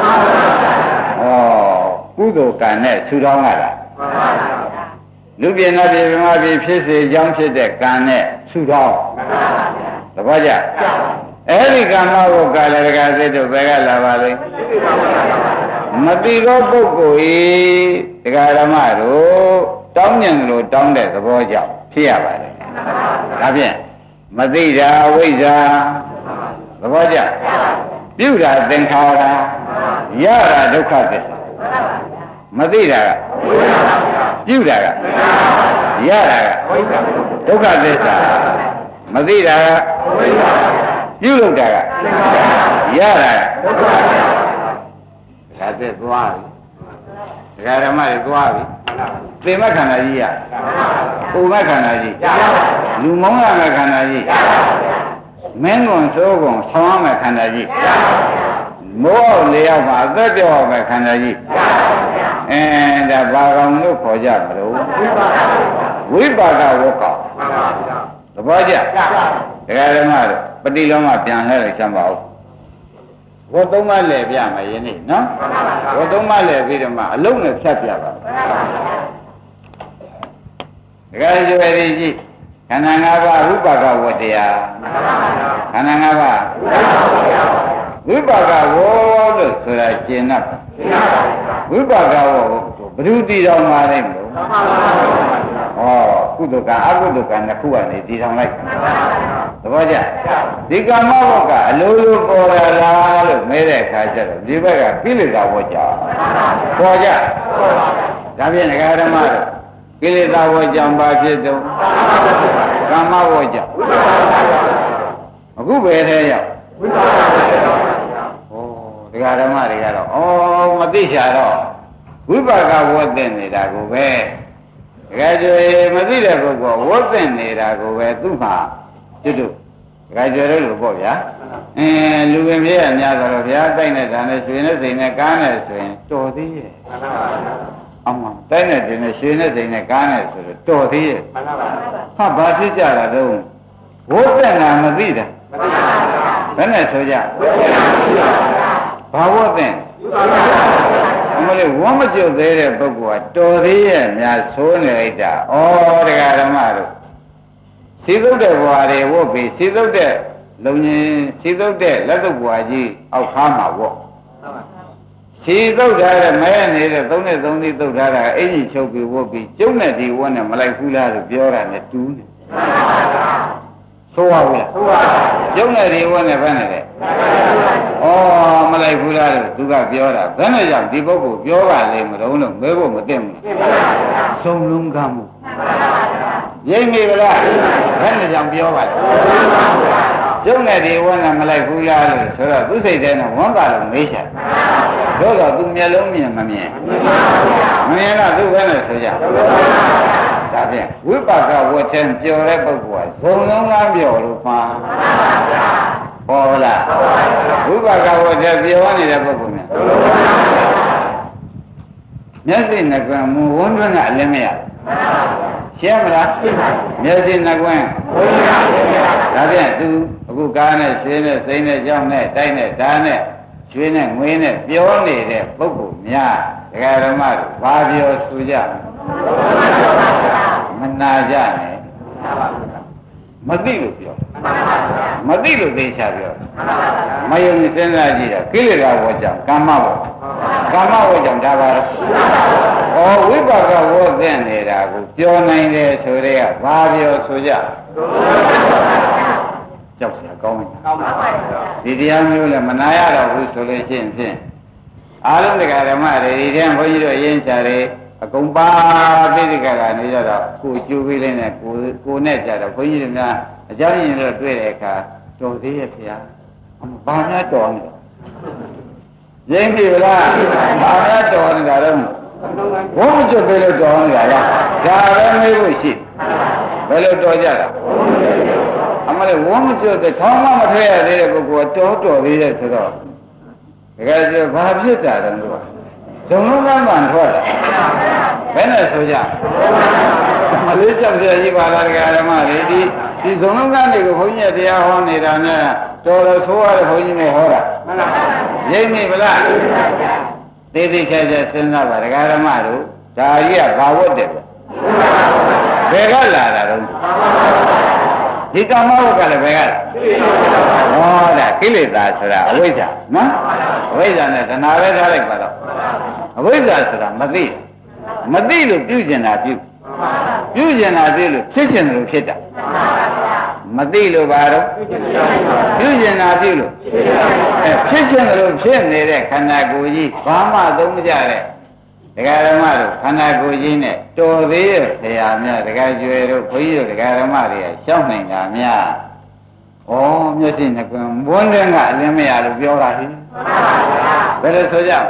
ကုသိုလ်ကံနဲ့ဆူတောင်းရတာလူပြင်းနာပြပြမပြဖြစ်စေကြောင်းဖြစ်တဲ့ကံနဲ့ဆူတောင်းသဘောကျအဲ့ဒီကာမဝကလည်းတကစိတ်တို့ဘယ်ကလာပါလဲမတိသောပုဂ္ဂိုလ်ဤတရားဓမ္မတို့တောင်းညံလို့တောင်းတဲ့သဘောကြောင့်ဖြစ်ရပါတယ်ဒါဖြင့်မသိတာအဝိဇ္ဇာသဘောကျပြုတာသင်္ခါရရတာဒုက္ခသစ္စာမသိတာကပြုတာကရတာကဒုက္ခသစ္စာမသိတာကပြုလုပ်တာကရတာကဒုက္ခသစ္စာဒါသက်သွားပြီဒကာဓမ္မတွေသွားပြီသေမခန္ဓာကြီးရဥမခန္ဓာကြီးလူမုန်းရမယ့်ခန္ဓာကြီးမင်းကွန်စိုးကွန်ဆောင်းရမယ့်ခန္ဓာကြီးမိုးအောင်လေရောက်မှာအသက်ပြောရမယ့်ခန္ဓာကြီးဒါဘာကောင်လို့ခေါ်ကြမလို့ဝိပါကဝက္ကသဘောကျဒကာဓမ္မတို့ပฏิလောမပြန်လဲလိုက်ချမ်းပါဦးဝတ်သုံးမလဲပြမယ်ယနေ့နော်ဝတ်သုံးမလဲပြီးတော့မှအလုံးနဲ့ဖြတ်ပြပါဒကာကျွယ်ကြီးကြည့်ခန္ဓာ၅ပါးဝိပါကဝတ္တရားခန္ဓာ၅ပါးဝိပါကဝလို့ဆိုတာကျင်납ဝိပါကဝဘ누구တည်တော်မှာလဲမလို့ကုသကအကုသကနှစ်ခုကနေတည်ထောင်လိုက်သဘောကျဒီကာမဝတ်ကအလိုလိုပေါ်လာလားလို့မဲတဲ့အခါကျတော့ဒီဘက်ကကိလေသာဝတ်ကြပေါ်ကြဒါဖြင့်ဒကာဓမ္မတို့ကိလေသာဝတ်ကြောင့်ဘာဖြစ်တော့ကာမဝတ်ကြောင့်အခုပဲထဲရောက်ဒကာဓမ္မတွေကတော့မသိချာတော့ဝိပါကဝတ်တဲ့နေတာကိုပဲတကယ်ကြွေမသိတဲ့ပုဂ္ဂိုလ်ဝတ်တဲ့နေတာကိုပဲသူ့မှာကျွတ်တို့တကယ်ကြွေလို့ပေါ့ဗျာလူပင်ပြည့်ရများတော့ဗျာတိုက်နေတာနဲ့ရွှေနဲ့စိန်နဲ့ကားနဲ့ဆိုရင်တော်သေးရဲ့အမှန်တိုက်နေတယ်နဲ့ရွှေနဲ့စိန်နဲ့ကားနဲ့ဆိုတော့တော်သေးရဲ့ဟာဘာဖြစ်ကြတာတော့ဝတ်တဲ့နာမသိတာဘယ်နဲ့ဆိုကြဘာဝတ်တဲ့အမလေးဝမ်းမကြုတ်သေးတဲ့ပုဂ္ဂိုလ်ကတော်သေးရဲ့များဆိုးနေလိုက်တာဩတရားဓမ္မတို့စီသုတ်တဲ့ဘဝတွေဝတ်ပြီးစီသုတ်တဲ့လုံငင်စီသုတ်တဲ့လက်သုတ်ဘဝကြီးအောက်ခါမှာဝတ်စီသုတ်ထားတဲ့မဲနေတဲ့သုံးနဲ့သုံးသီးသုတ်ထားတာအင်ကြီးချုပ်ပြီးဝတ်ပြီးကျုံနဲ့ဒီဝတ်နဲ့မလိုက်ဘူးလားလို့ပြောတာနဲ့တူးနေဆိုပါဘူးလားဆိုပါဘူးကျုံနဲ့ဒီဝတ်နဲ့ဘယ်နဲ့လဲမလိုက်ဘူးလားလို့သူကပြောတာဘယ်နဲ့ကြောင့်ဒီပုဂ္ဂိုလ်ပြောပါလိမ့်မလို့မဲဖို့မသိဘူးသုံးလုံးကမှုရိပ်မိဗလားဘယ်နဲ့ကြောင့်ပြောပါလဲကျုံနဲ့ဒီဝန်းနဲ့မလိုက်ဘူးလားလို့ဆိုတော့သူစိတ်ထဲနဲ့ဝန်းပါလို့မေးချင်တော့တော့သူမျက်လုံးမြင်မမြင်မမြင်တော့သူဘယ်နဲ့ဆိုကြဒါဖြင့်ဝိပါကဝတ်တဲ့ပျော်တဲ့ပုဂ္ဂိုလ်ကဇုံလုံးကပျော်လို့မှာဟုတ်လားဝိပါကဝတ်တဲ့ပြောနေတဲ့ပုဂ္ဂိုလ်မျက်စိနှကွန်းမူဝန်းတွန်းကအလင်းမရရှင်းမလားမျက်စိနှကွန်းဒါဖြင့်သူအခုကားနဲ့ရွှေနဲ့စိမ်းနဲ့ကြောင်းနဲ့တိုက်နဲ့ဓာတ်နဲ့ရွှေနဲ့ငွေနဲ့ပြောနေတဲ့ပုဂ္ဂိုလ်များဒကာဓမ္မတို့ဘာပြောဆိုကြမနာကြနဲ့မသိလို့ပြောမသိလို့သိချပြောမယုံစဉ်းစားကြည့်တာကိလေသာဝတ်ကြောင့်ကာမဝတ်ကြောင့်ဒါပါတော့ဝိပါကဝတ်တဲ့နေတာကိုပြောနိုင်တယ်ဆိုတဲ့ကဘာပြောဆိုကြကြောက်စရာကောင်းတယ်ဒီတရားမျိုးလည်းမနာရတော့ဘူးဆိုလို့ရှိရင်ဖြင့်အားလုံးတရားဓမ္မတွေဒီတည်းဘုန်းကြီးတို့အရင်ချာတွေအကုန်ပါပြိဋကကနေကြတော့ကိုကျိုးပေးလိုက်နဲ့ကိုနဲ့ကြတော့ဘုန်းကြီးတို့များအကြောင်းရင်းတို့တွေ့တဲ့အခါတော်သေးရဲ့ဗျာဘာများတော်နေရင်းပြီလားဘာများတော်နေတာတော့ဘုန်းကြီးကျွတ်ပေးလို့တော်နေတာလားဒါလည်းမေးဖို့ရှိဘယ်လိုတော်ကြတာအမလေးဝုန်းမကျွတ်တဲ့ထောင်းမမထည့်ရသေးတဲ့ပုဂ္ဂိုလ်ကတော်သေးရဲ့ဆိုတော့တကယ်ဆိုဘာဖြစ်တာတုန်းကဇုံလုံးကမှန်ထွက်တယ်ဘယ်နဲ့ဆိုကြမလေးကြောက်ကြကြီးပါလားဓမ္မတွေဒီဇုံလုံးကတွေကိုဘုန်းကြီးတရားဟောနေတာနဲ့တော်တော်ဆိုးရတဲ့ဘုန်းကြီးနဲ့ဟောတာရိပ်မိဗလားသိသိချာချာစဉ်းစားပါဓမ္မတို့ဒါကြီးကဘာဝတ်တယ်ဘယ်ကလာတာတော့ဒီကာမဝကလည်းဘယ်ကလဲဟောဒါကိလေသာဆိုတာအဝိဇ္ဇာနော်အဝိဇ္ဇာနဲ့တဏှာပဲထားလိုက်ပါတော့အဝိဇ္ဇာဆိုတာမသိလို့ပြုကျင်တာပြုကျင်တာပြုလို့ဖြစ်ကျင်တယ်လို့ဖြစ်တာမသိလို့ပါတော့ပြုကျင်တာပြုလို့ဖြစ်ကျင်တယ်လို့ဖြစ်နေတဲ့ခန္ဓာကိုယ်ကြီးဘာမှသုံးမကြတဲ့ဒကာဓမ္မတို့ခန္ဓာကိုယ်ကြီးနဲ့တော်သေးရဲ့ဆရာများဒကာကျွယ်တို့ဘုန်းကြီးတို့ဒကာဓမ္မတွေကရှောက်နိုင်တာများဩမျက်စိနှကွန်းဘွန်းတဲ့ကအလင်းမရလို့ပြောတာဟိဘယ်လိုဆိုကြ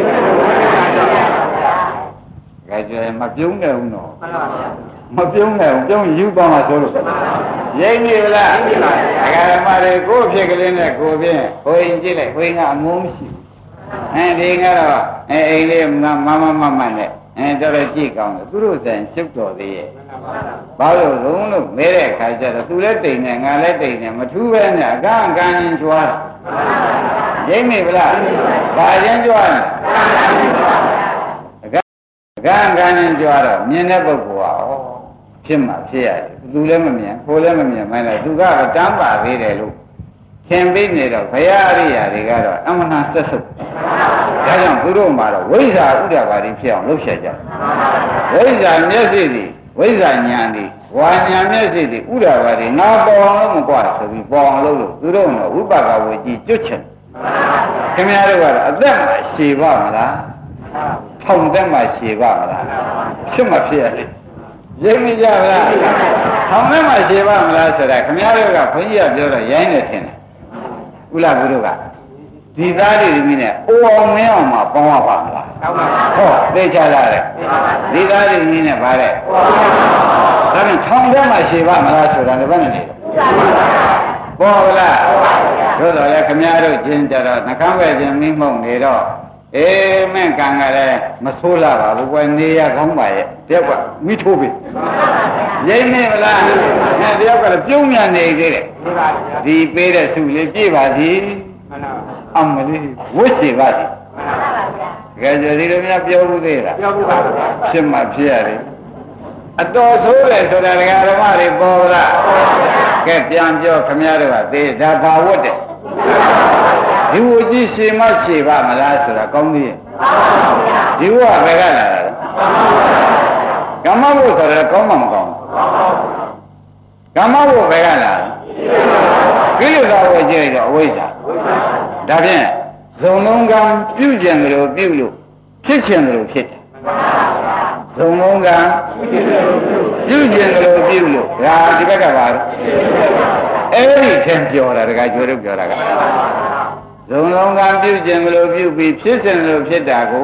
ဒကာကျွယ်မပြုံးတယ်ဦးနော်မပြုံးတယ်ပြုံးယူသွားမှာဆိုလို့ရိပ်ပြီလားဒကာဓမ္မတွေကိုယ်ဖြစ်ကလေးနဲ့ကိုယ်ဖြင့်ဟိုရင်ကြည့်လိုက်ဟိုရင်ကအမုန်းမရှိဒီကတော့အိမ်လေးမနဲ့တော်တော်ကြည့်ကောင်းတယ်သူတို့ဆိုင်ရှုပ်တော်သေးရဲ့ဘာလို့လုံးလို့မဲတဲ့အခါကျတော့သူလည်းတိမ်နေငါလည်းတိမ်နေမထူးပဲနဲ့အကန့်အကန့်ချင်းကြွားရိပ်မိဗလားဘာချင်းကြွားလဲအကန့်အကန့်ချင်းကြွားတော့မြင်တဲ့ပုဂ္ဂိုလ်ကဖြစ်မှဖြစ်ရတယ်သူလည်းမမြင်ကိုယ်လည်းမမြင်မှန်းတယ်သူကတော့တမ်းပါသေးတယ်လို့သင်ပြီးနေတော့ဘုရားအရိယာတွေကတော့အမှန်တရားဆက်ဆုပ်ဒါကြောင့်သူတို့မှာတော့ဝိဇ္ဇာဥဒ္ဒဘာတိဖြစ်အောင်လုပ်ဆက်ကြဝိဇ္ဇာမျက်စိတွေဝိဇ္ဇာဉာဏ်တွေဝါဉာဏ်မျက်စိတွေဥဒ္ဒဘာတိငါပေါ်အောင်လို့မကွာဆိုပြီးပေါ်အောင်လုပ်လို့သူတို့တော့ဝိပါကဝေကြီးကျွတ်ချင်ခင်ဗျားတို့ကတော့အသက်မှရှည်ပါမလားထောင်သက်မှရှည်ပါမလားဖြစ်မှဖြစ်ရတယ်ရိပ်မိကြလားထောင်သက်မှရှည်ပါမလားဆိုတာခင်ဗျားတို့ကဘုန်းကြီးကပြောတော့ရိုင်းနေထင်တယ်ဥလာဘုရားကဒီသားတွေဒီနဲ့အိုအောင်မင်းအောင်မှာပေါင်းရပါမလားဟောသိချလာတယ်ဒီသားတွေဒီနဲ့ဗါတဲ့ဒါနဲ့ထောင်ထဲမှာရှည်ပါမလားဆိုတာလည်းဘယ်နဲ့လဲပေါ်လားတို့တော့လေခမည်းတော်ကျင်းကြတော့နှကမ်းပဲချင်းမိမှုန့်နေတော့အေးမင်းကံကလည်းမဆိုးလာပါဘူးကွယ်နေရကောင်းပါရဲ့တယောက်ကမိထိုးပြီရိမ့်နေမလားတယောက်ကလည်းပြုံးမြန်နေသေးတယ်ဒီပေးတဲ့သူလေးပြည့်ပါသည်အမလေးဝတ်စီပါသည်ကဲကြဒီလိုများပြောဘူးသေးလားပြောဘူးပါဖြစ်မှဖြစ်ရတယ်အတော်ဆိုးတယ်ဆိုတာဒကာဓမ္မတွေပေါ်လားကဲပြန်ပြောခမည်းတော်ကသေဒါဘာဝတ်တယ်ဒီဝကြီးရှည်မရှည်ပါမလားဆိုတာကောင်းသေးရဲ့ဒီဝကဘယ်ကလာတာလဲကမ္မဘုဆိုတော့ကောင်းမှမကောင်းကမ္မဘုဘယ်ကလာလဲကိလေသာဝကြည့်တော့အဝိဇ္ဇာဒါဖြင့်ဇုံလုံးကံပြုကျင်တယ်လို့ပြုလို့ဖြစ်ကျင်တယ်လို့ဖြစ်တယ်ဇုံလုံးကံပြုကျင်တယ်လို့ပြုလို့ဒါဒီဘက်ကပါအဲ့ဒီသင်ပြောတာတခါကျွေးလို့ပြောတာကဇုံလုံးကပြုကျင်လို့ပြုပြီးဖြစ်စင်လို့ဖြစ်တာကို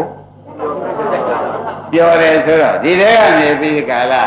ပြောတယ်ဆိုတော့ဒီထဲကနေပြီးကာလ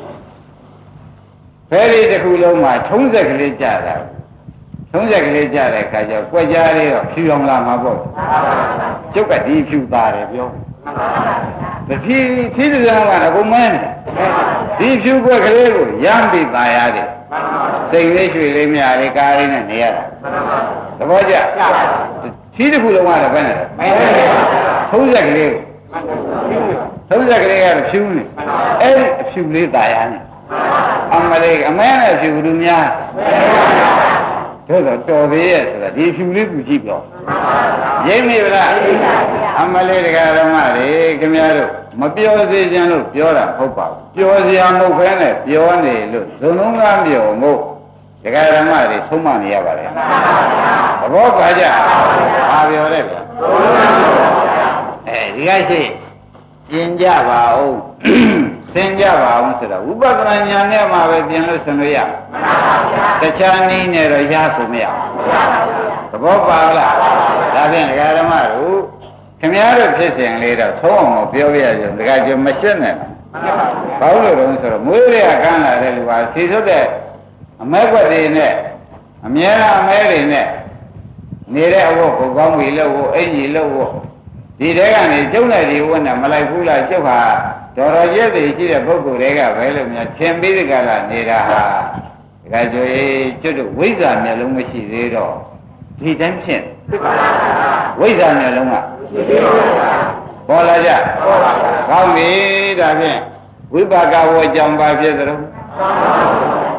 ဖဲဒီတစ်ခုလုံးမှာထုံးစက်ကလေးကြတာထုံးစက်ကလေးကြတဲ့အခါကျကွက်ကြားလေးတော့ဖြူအောင်လာမှာပေါ့ကျုပ်ကဒီဖြူသားတယ်ပြောတတိသီးတဲ့ကတော့ဘုံမဲနေဒီဖြူကွက်ကလေးကိုရမ်းပြီးตายရတယ်စိတ်လေးရွှေလေးမြလေးကားလေးနဲ့နေရတာသဘောကျသီးတစ်ခုလုံးကတော့ဘယ်နဲ့လဲထုံးစက်ကလေးထုံးစက်ကလေးကတော့ဖြူနေအဲ့ဒီအဖြူလေးตายရနေအမလေးအမဲနဲ့ဖြူလူများတို့တော့တော်သေးရဲ့ဆိုတာဒီဖြူလေးသူကြည့်ပြောရိပ်မိဗလားအမလေးတရားဓမ္မတွေခင်ဗျားတို့မပြောစေချင်လို့ပြောတာဟုတ်ပါဘူးပြောစရာမဟုတ်ဘဲနဲ့ပြောနေလို့ဇုံလုံးကားပြောမို့တရားဓမ္မတွေဆုံးမနေရပါတယ်သဘောပါကြဘာပြောလဲဗျာဒီကရှိပြင်ကြပါဦးသင်ကြပါအောင်ဆိုတော့ဝိပဿနာဉာဏ်နဲ့မှပဲပြင်လို့ဆင်လို့ရတခြားနည်းနဲ့တော့ရဖို့မရသဘောပါလားဒါဖြင့်ဒကာဓမ္မတို့ခင်ဗျားတို့ဖြစ်စဉ်လေးတော့သုံးအောင်ပြောပြရကြဒကာကျမရှင်းနဲ့ဘာလို့လဲဆိုတော့မွေးရကန်းလာတဲ့လူဟာစီစွတ်တဲ့အမဲကွက်တွေနဲ့အမြဲတမ်းအမဲတွေနဲ့နေတဲ့အဝတ်ကိုကောင်းပြီလို့အင်ကြီးလို့ဒီတဲကနေကျုံတဲ့ဒီဝတ်နဲ့မလိုက်ဘူးလားကျုပ်ဟာတော်တော်ရက်သေးရှိတဲ့ပုဂ္ဂိုလ်တွေကပဲလို့များသင်ပြီးဒီကလာနေတာဟာဒါကြွေကျွတ်တို့ဝိဇ္ဇာမျက်လုံးမရှိသေးတော့ဒီတိုင်းဖြစ်ဝိဇ္ဇာမျက်လုံးကပေါ်လာကြကောင်းပြီဒါဖြင့်ဝိပါကဝေကြောင့်ပါဖြစ်သလို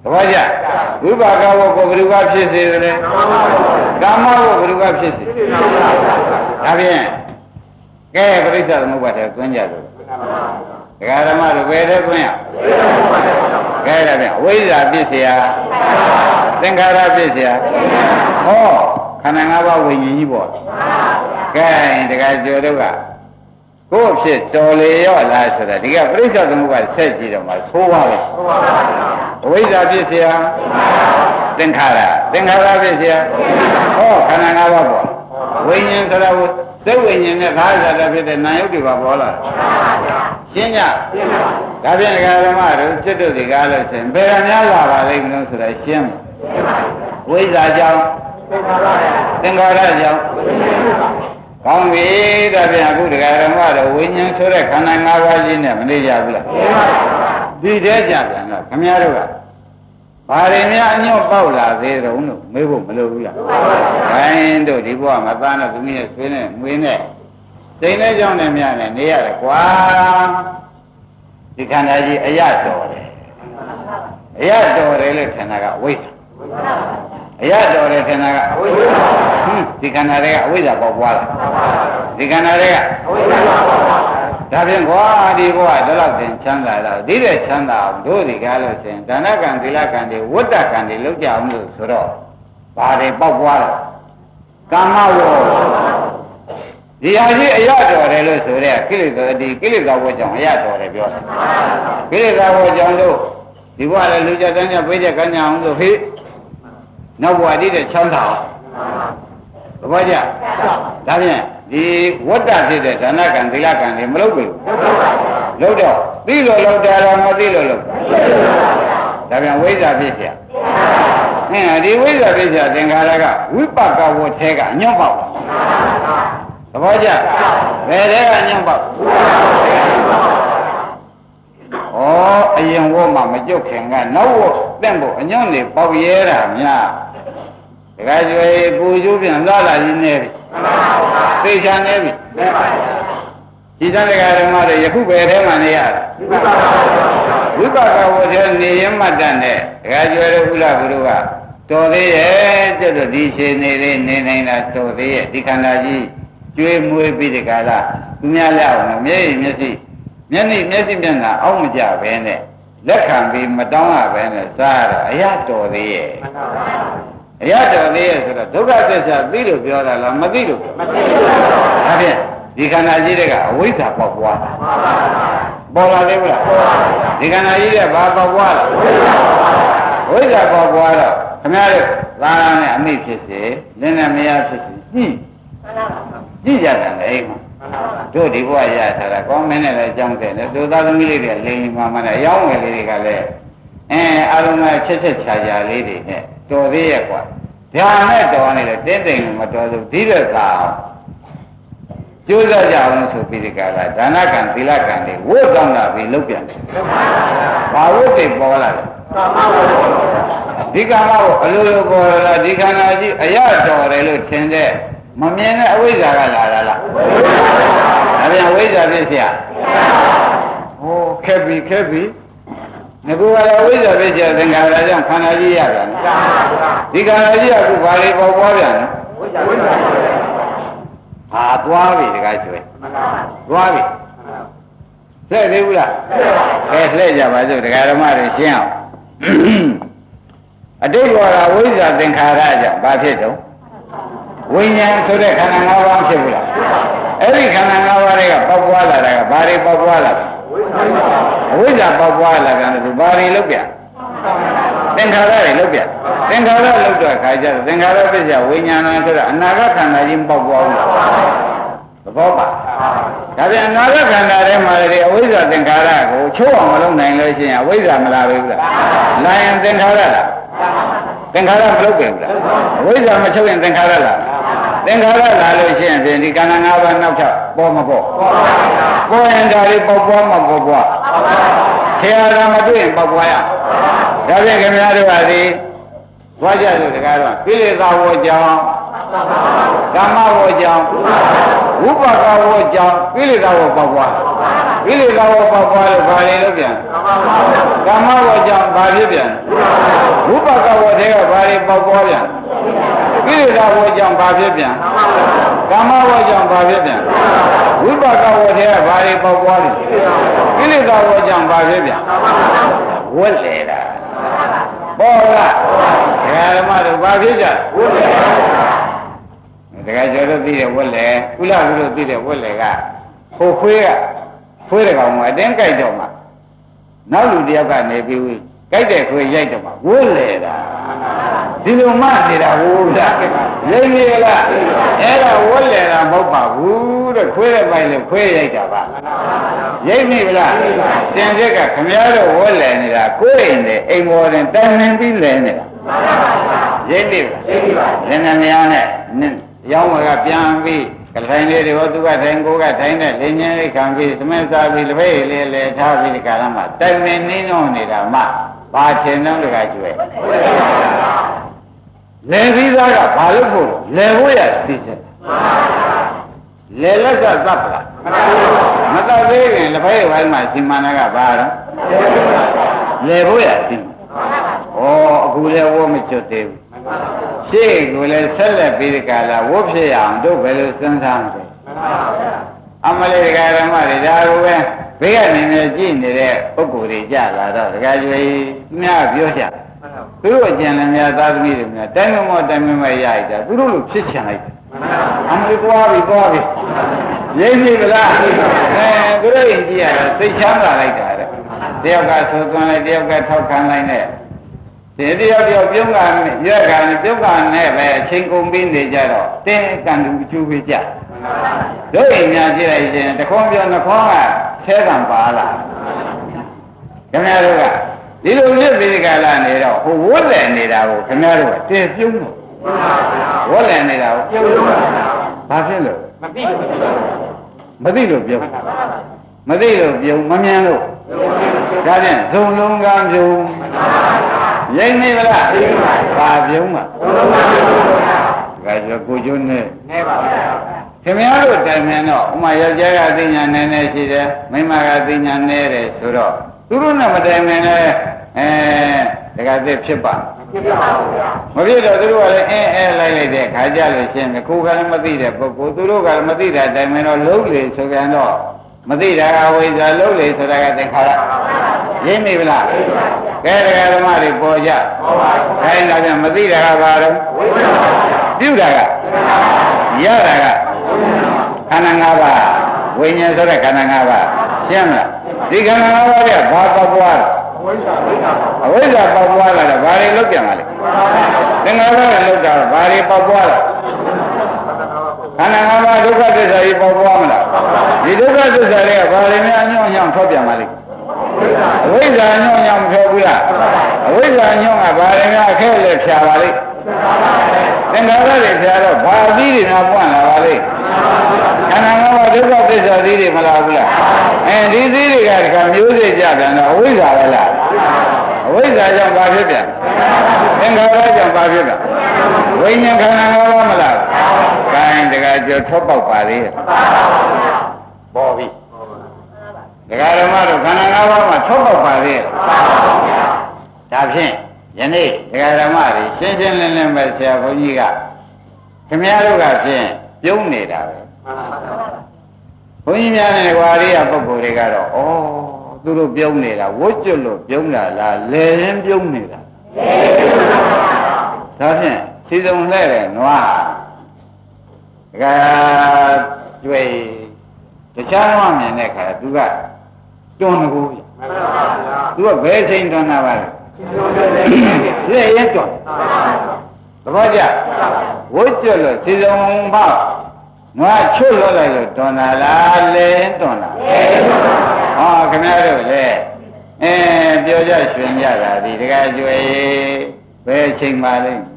သဘောကျဝိပါကဝကိုဘယ်သူကဖြစ်စေတယ်ကာမဝဘယ်သူကဖြစ်စေဒါဖြင့်ကဲပရိစ္ဆေသမုပ္ပါဒ်ထဲသွင်းကြလို့ဒကာဓမ္မတို့ဘယ်ထဲသွင်းရကဲဒါဖြင့်ဝိဇ္ဇာဖြစ်เสียသင်္ခါရဖြစ်เสียဟောခန္ဓာ၅ပါးဝိညာဉ်ကြီးပေါ့ကဲဒကာကျော်တို့ကကိုယ်ဖြစ်တော်လေရောလားဆိုတာဒီကပရိစ္ဆေသမုပ္ပါဒ်ဆက်ကြည့်တော့မှသိုးပါပဲအဝိဇ္ဇာဖြစ်เสียသင်္ခါရဖြစ်เสียဟောခန္ဓာ၅ပါးပေါ့ဝိညာဉ်ဆိုတာကိုစိတ်ဝိညာဉ်နဲ့သာဇာတဖြစ်တဲ့နာယုတ်တွေပါပေါ်လာရှင်းကြဒါဖြင့်ဒကာဓမ္မတို့จิตတို့ဒီကားလို့ဆိုရင်ဘယ်ကများလာပါလိမ့်မလို့ဆိုတာရှင်းဝိဇ္ဇာကြောင့်သင်္ခါရကြောင့်ကောင်းပြီဒါဖြင့်အခုဒကာဓမ္မတို့ဝိညာဉ်ဆိုတဲ့ခန္ဓာ၅ပါးကြီးနဲ့မနေကြဘူးလားဒီတဲကြပြန်တော့ခမည်းတော်ကဘာတွေများအညွတ်ပေါက်လာသေးတုံးလို့မေးဖို့မလိုဘူးလား။ခိုင်းတို့ဒီဘဝမှာသားနဲ့သမီးနဲ့ဆွေးနဲ့မွေးနဲ့စိတ်နဲ့ကြောင်းနဲ့များနဲ့နေရတယ်ကွာ။ဒီခန္ဓာကြီးအရတော်တယ်။အရတော်တယ်လို့ထင်တာကဝိဇ္ဇာ။အရတော်တယ်ထင်တာကအဝိဇ္ဇာ။ဒီခန္ဓာတွေကအဝိဇ္ဇာပေါက်ပွားလာ။ဒီခန္ဓာတွေကအဝိဇ္ဇာပေါက်ပွားလာ။ဒါဖြင့်ကွာဒီဘဝဒီလောက်တင်ချမ်းသာတော့ဒီတဲ့ချမ်းသာအောင်တို့ဒီကားလို့ဆိုရင်ဒါနကံသီလကံတွေဝတ္တကံတွေလောက်ကြအောင်လို့ဆိုတော့ဘာတွေပေါက်ပွားလဲကာမဝေါဒီဟာကြီးအရတော်တယ်လို့ဆိုတဲ့ကိလေသာကိလေသာဝေါကြောင့်အရတော်တယ်ပြောတယ်ကိလေသာဝေါကြောင့်တို့ဒီဘဝလည်းလူကြတန်းကြပြေးကြကမ်းကြအောင်လို့ဟေ့နောက်ဘဝဒီတဲ့ချမ်းသာအောင်သဘောကျဒါဖြင့်ဒီဝတ္တဖြစ်တဲ့ဒါနကံသီလကံတွေမလုပ်ဘူးလုပ်တော့သိလို့လုပ်တာတော့မသိလို့လုပ်ဒါပြန်ဝိဇ္ဇာဖြစ်เสียဒီဝိဇ္ဇာဖြစ်เสียသင်္ခါရကဝိပါကဝတ်ထဲကအညွန့်ပေါက်သဘောကျဘယ်ထဲကအညွန့်ပေါက်အရင်ဝတ်မှမကြုတ်ခင်ကနောက်ဝတ်တင့်ဖို့အညွန့်တွေပေါက်ရဲတာများဒကာကျွေပူကျူးပြန်လာလာရင်းနေပြီသိချာနေပြီဒီသံဃာဓမ္မတွေယခုပဲထဲမှာနေရတာဝိပါကဝတ်ထဲနေရင်မှတ်တတ်တဲ့ဒကာကျွေတို့ဥလဘုရားကတော်သေးရဲ့ကျတော့ဒီရှင်နေလေးနေနိုင်တာတော်သေးရဲ့ဒီခန္ဓာကြီးကျွေးမွေးပြီးဒီကလာသူများလက်အောင်မျက်ရည်မျက်စိမျက်နှာမျက်နှာအောက်မကြပဲနဲ့လက်ခံပြီးမတောင်းရပဲနဲ့စားတော့အရတော်သေးရဲ့အရတော်သေးရဲ့ဆိုတော့ဒုက္ခသစ္စာသိလို့ပြောတာလားမသိလို့မသိဘူးဒါဖြင့်ဒီခန္ဓာကြီးတွေကအဝိဇ္ဇာပေါက်ပွားတာပေါ်လာသေးဘူးလားဒီခန္ဓာကြီးတွေဘာပေါက်ပွားလဲဝိဇ္ဇာပေါက်ပွားတော့ခင်ဗျားတို့သားနဲ့အမိဖြစ်စေလင်းနဲ့မယားဖြစ်စေကြည့်ကြတယ်အိမ်မှာတို့ဒီဘဝရထားတာကောင်းမင်းနဲ့လည်းအကြောင်းတယ်တို့သားသမီးလေးတွေလိမ်မှမှနဲ့ရောင်းငယ်လေးတွေကလည်းအလုံးမဲ့ချက်ချာချာလေးတွေနဲ့တော်သေးရဲ့ကွာဒါနဲ့တော်နေတယ်တင်းတိမ်မတော်ဘူးဒီတော့သာကျိုးစားကြအောင်ဆိုပြီးဒီကလာဒါနကံသီလကံတွေဝို့တောင်းတာပြီးလုတ်ပြန်တယ်ဘာဝိတ်တွေပေါ်လာလဲဒီကံကိုအလိုလိုပေါ်လာဒီခန္ဓာကြီးအရတော်တယ်လို့ထင်တဲ့မမြင်တဲ့အဝိဇ္ဇာကလာတာလားဒါပြန်ဝိဇ္ဇာဖြစ်เสียဟိုခက်ပြီငါကတော့ဝိဇ္ဇာဖြစ်เสียသင်္ခါရကြောင့်ခန္ဓာကြီးရပြန်ဒီခန္ဓာကြီးကအခုဘာလေးပေါ်ပွားပြန်လဲဝိဇ္ဇာဟာသွားပြီတခါကျွဲသွားပြီလှည့်သေးဘူးလားလှည့်ကြပါစို့ဒကာဓမ္မတွေရှင်းအောင်အတိတ်ဘောကဝိဇ္ဇာသင်္ခါရကြောင့်ဘာဖြစ်တော့ဝိညာဉ်ဆိုတဲ့ခန္ဓာ၅ပါးဖြစ်ဘူးလားအဲ့ဒီခန္ဓာ၅ပါးတွေကပေါက်ပွားလာတာကဘာတွေပေါက်ပွားလာလဲအဝိဇ္ဇာပေါက်ပွားလာတယ်ဆိုဘာတွေလုပ်ပြသင်္ခါရတွေလုပ်ပြသင်္ခါရလုပ်တော့ခါကြတယ်သင်္ခါရပစ္စယဝိညာဏဆိုတော့အနာဂတ်ခန္ဓာကြီးပေါက်ပွားဘူးလားသဘောပါဒါပြန်အနာဂတ်ခန္ဓာထဲမှာလေအဝိဇ္ဇာသင်္ခါရကိုချိုးအောင်မလုပ်နိုင်လို့ရှိရင်အဝိဇ္ဇာမလာဘူးလားလာရင်သင်္ခါရလားသင်္ခါရမလုပ်ပြန်ဘူးလားအဝိဇ္ဇာမချုပ်ရင်သင်္ခါရလားသင်္ခါရလာလို့ရှိရင်ဒီခန္ဓာ၅ပါးနောက်ထပ်ပေါ်မပေါ်ပေါ်ရင်ဒါလေးပေါက်ပွားမပေါက်ပွားဆရာကမတွေ့ရင်ပေါက်ပွားရဒါဖြင့်ခင်ဗျားတို့ကဒီသွားကြလို့တကားတော့ကိလေသာဝေါ်ကြောင့်ကမ္မဝေါ်ကြောင့်ဝိပါကဝေါ်ကြောင့်ကိလေသာဝေါ်ပေါက်ပွားကိလေသာဝေါ်ပေါက်ပွားလို့ဘာလဲလို့ပြန်ကမ္မဝေါ်ကြောင့်ဘာဖြစ်ပြန်ဝိပါကဝေါ်တွေကဘာတွေပေါက်ပွားပြန်ကိလေသာဝေါ်ကြောင့်ဘာဖြစ်ပြန်ကမ္မဝေါ်ကြောင့်ဘာဖြစ်ပြန်ဝိပါကဝေါ်တွေကဘာတွေပေါက်ပွားလဲကိလေသာဝေါ်ကြောင့်ဘာဖြစ်ပြန်ဝတ်လေတာပေါ်လားဓမ္မတို့ဘာဖြစ်ကြဝတ်လေတကယ်ကျော်တို့သိတဲ့ဝတ်လေကုလကုတို့သိတဲ့ဝတ်လေကဟိုခွေးတဲ့ကောင်ကအတင်းကြိုက်တော့မှနောက်လူတယောက်ကနေပြီးကြိုက်တဲ့ခွေးရိုက်တော့မှဝတ်လေတာဒီလိုမှနေတာဟုတ်လားရိပ်နေလားအဲ့ဒါဝတ်လေတာမဟုတ်ပါဘူးတဲ့ခွေးတဲ့ပိုင်းလေခွေးရိုက်တာပါရိပ်နေလားသင်္ကြက်ကခမည်းတော်ဝတ်လေနေတာကိုယ်အိမ်နဲ့အိမ်ပေါ်တင်တိုင်နေပြီးလဲနေတာရိပ်နေပါလင်းနေများနဲ့ရောင်းဝယ်ကပြန်ပြီးကထိုင်လေးတွေဟောသူကထိုင်ကိုကထိုင်နဲ့လင်းချင်းလေးခံပြီးသမင်းစားပြီးလက်ဖက်လေးလဲထားပြီးဒီကရမှာတိုင်နေနှင်းတော့နေတာမှဘာထင်တော့တကကျွဲလဲပြီးသားကဘာလို့ဖို့လဲဖို့ရသိချက်လဲလက်ကသတ်ပလားမတတ်သေးခင်လက်ဖက်ဝိုင်းမှာစီမံနာကဘာတော့လဲဖို့ရသိအခုလဲဝမချွတ်သေးဘူးရှေ့ကိုလည်းဆက်လက်ပြီးဒီကလာဝတ်ဖြစ်အောင်တို့ဘယ်လိုစဉ်းစားမလဲအမလေးဒကာဓမ္မတွေဒါကိုပဲဘေးကနေနေကြည့်နေတဲ့ပုဂ္ဂိုလ်တွေကြလာတော့ဒကာကျွေးသူများပြောချသူတို့အကျဉ်းလည်းများသားသမီးတွေများတိုင်းမမရရတာသူတို့လိုဖြစ်ချင်လိုက်တယ်အမလေးသွားပြီရိပ်ပြီဗလားသူတို့ရင်ကြည့်ရတာသိချမ်းသာလိုက်တာတဲ့တယောက်ကဆိုသွန်းလိုက်တယောက်ကထောက်ခံလိုက်နဲ့ဒီတယောက်ပြုံးကရွက်ကပြုံးကနဲ့ပဲအချိန်ကုန်ပြီးနေကြတော့တင်းကန်သူအကျိုးပေးကြတို့ရင်များကြည့်လိုက်ရင်တခေါပြောနှခေါကဆဲကံပါလာခင်ဗျားတို့ကဒီလိုဖြစ်ပြီးကြလာနေတော့ဟိုဝတ်လည်နေတာကိုခင်ဗျားတို့ကတည်ပြုံးလို့ဝတ်လည်နေတာကိုပြုံးလို့ဘာဖြစ်လို့မသိလို့ပြုံးမမြင်လို့ဒါဖြင့်ဇုံလုံးကံပြုံးရိပ်နေဗလားဘာပြုံးမှာဒါဆိုကိုကျွန်းနဲ့ပါဗျာခင်ဗျားတို့တိုင်မြန်တော့ဥမာယောက်ျားကသိညာနည်းနည်းရှိတယ်မိန်းမကသိညာနည်းတယ်ဆိုတော့သူတို့နဲ့မတိုင်မြန်လဲတကယ်သိဖြစ်ပါမဖြစ်တော့သူတို့ကလည်းလိုက်တဲ့ခါကြလို့ရှင်းတယ်ကိုယ်ကလည်းမသိတဲ့ပုဂ္ဂိုလ်သူတို့ကလည်းမသိတာတိုင်မြန်တော့လုံးလေဆိုပြန်တော့မသိတာကဝိဇ္ဇာလုံးလေဆိုတာကသင်္ခါရရင်းမိဗလားကဲတရားဓမ္မတွေပေါ်ကြခိုင်းတာပြန်မသိတာကဘာတော့ပြုတာကရတာကခန္ဓာ၅ပါးဝိညာဉ်ဆိုတဲ့ခန္ဓာ၅ပါးရှင်းမလားဒီခန္ဓာ၅ပါးကဘာပေါက်ပွားအဝိဇ္ဇာပေါက်ပွားလာတယ်ဘာတွေလောက်ပြန်ပါလဲသင်္ခါရလောက်တာဘာတွေပေါက်ပွားလာခန္ဓာ၅ပါးဒုက္ခသစ္စာကြီးပေါက်ပွားမလားဒီဒုက္ခသစ္စာတွေကဘာတွေများညောင်းညောင်းထွက်ပြန်ပါလိမ့်အဝိဇ္ဇာညောင်းညောင်းမထွက်ဘူးလားအဝိဇ္ဇာညောင်းကဘာတွေများအခဲလက်ဖြာပါလိမ့်သင်္ခါရတွေဖြာတော့ဘာသီးတွေများပွင့်လာပါလိမ့်ခန္ဓာ၅ပါးဒုက္ခသစ္စာသီးတွေမလားဘူးလားဒီသီးတွေကတခါမျိုးစေ့ကြပြန်တော့အဝိဇ္ဇာပဲလားအဝိဇ္ဇာကြောင့်ဘာဖြစ်ပြန်သင်္ခါရကြောင့်ဘာဖြစ်ပြန်ဝိညာဉ်ခန္ဓာ၅ပါးမလားကိုင်းတကယ်ကြောထွက်ပေါက်ပါလေပေါ်ပြီဒကာဓမ္မတို့ခန္ဓာ၅ပါးမှာထွက်ပေါက်ပါလေဒါဖြင့်ယနေ့ဒကာဓမ္မတွေရှင်းရှင်းလင်းလင်းပဲဆရာဘုန်းကြီးကခင်ဗျားတို့ကဖြင့်ပြုံးနေတာပဲဘုန်းကြီးများနဲ့ကွာလေးကပုဂ္ဂိုလ်တွေကတော့သူတို့ပြုံးနေတာဝတ်ကျွတ်လို့ပြုံးတာလားလဲရင်ပြုံးနေတာဒါဖြင့်စီစုံလှဲ့တယ်နွားဒကာကျွေတခြားတော့မြင်တဲ့ခါသူကတွန်းကိုသူကဘယ်ချိန်တွန်းတာပါလဲလဲရင်တွန်းသဘောကျဝတ်ကျွတ်လို့စီစုံပေါက်ငါချွတ်လို့လိုက်လို့တွန်းတာလားလဲတွန်းတာခင်ဗျားတို့လေပြောကြရွှင်ကြတာဒီတကယ်ကျွေဘယ်ချိန်ပါလိမ့်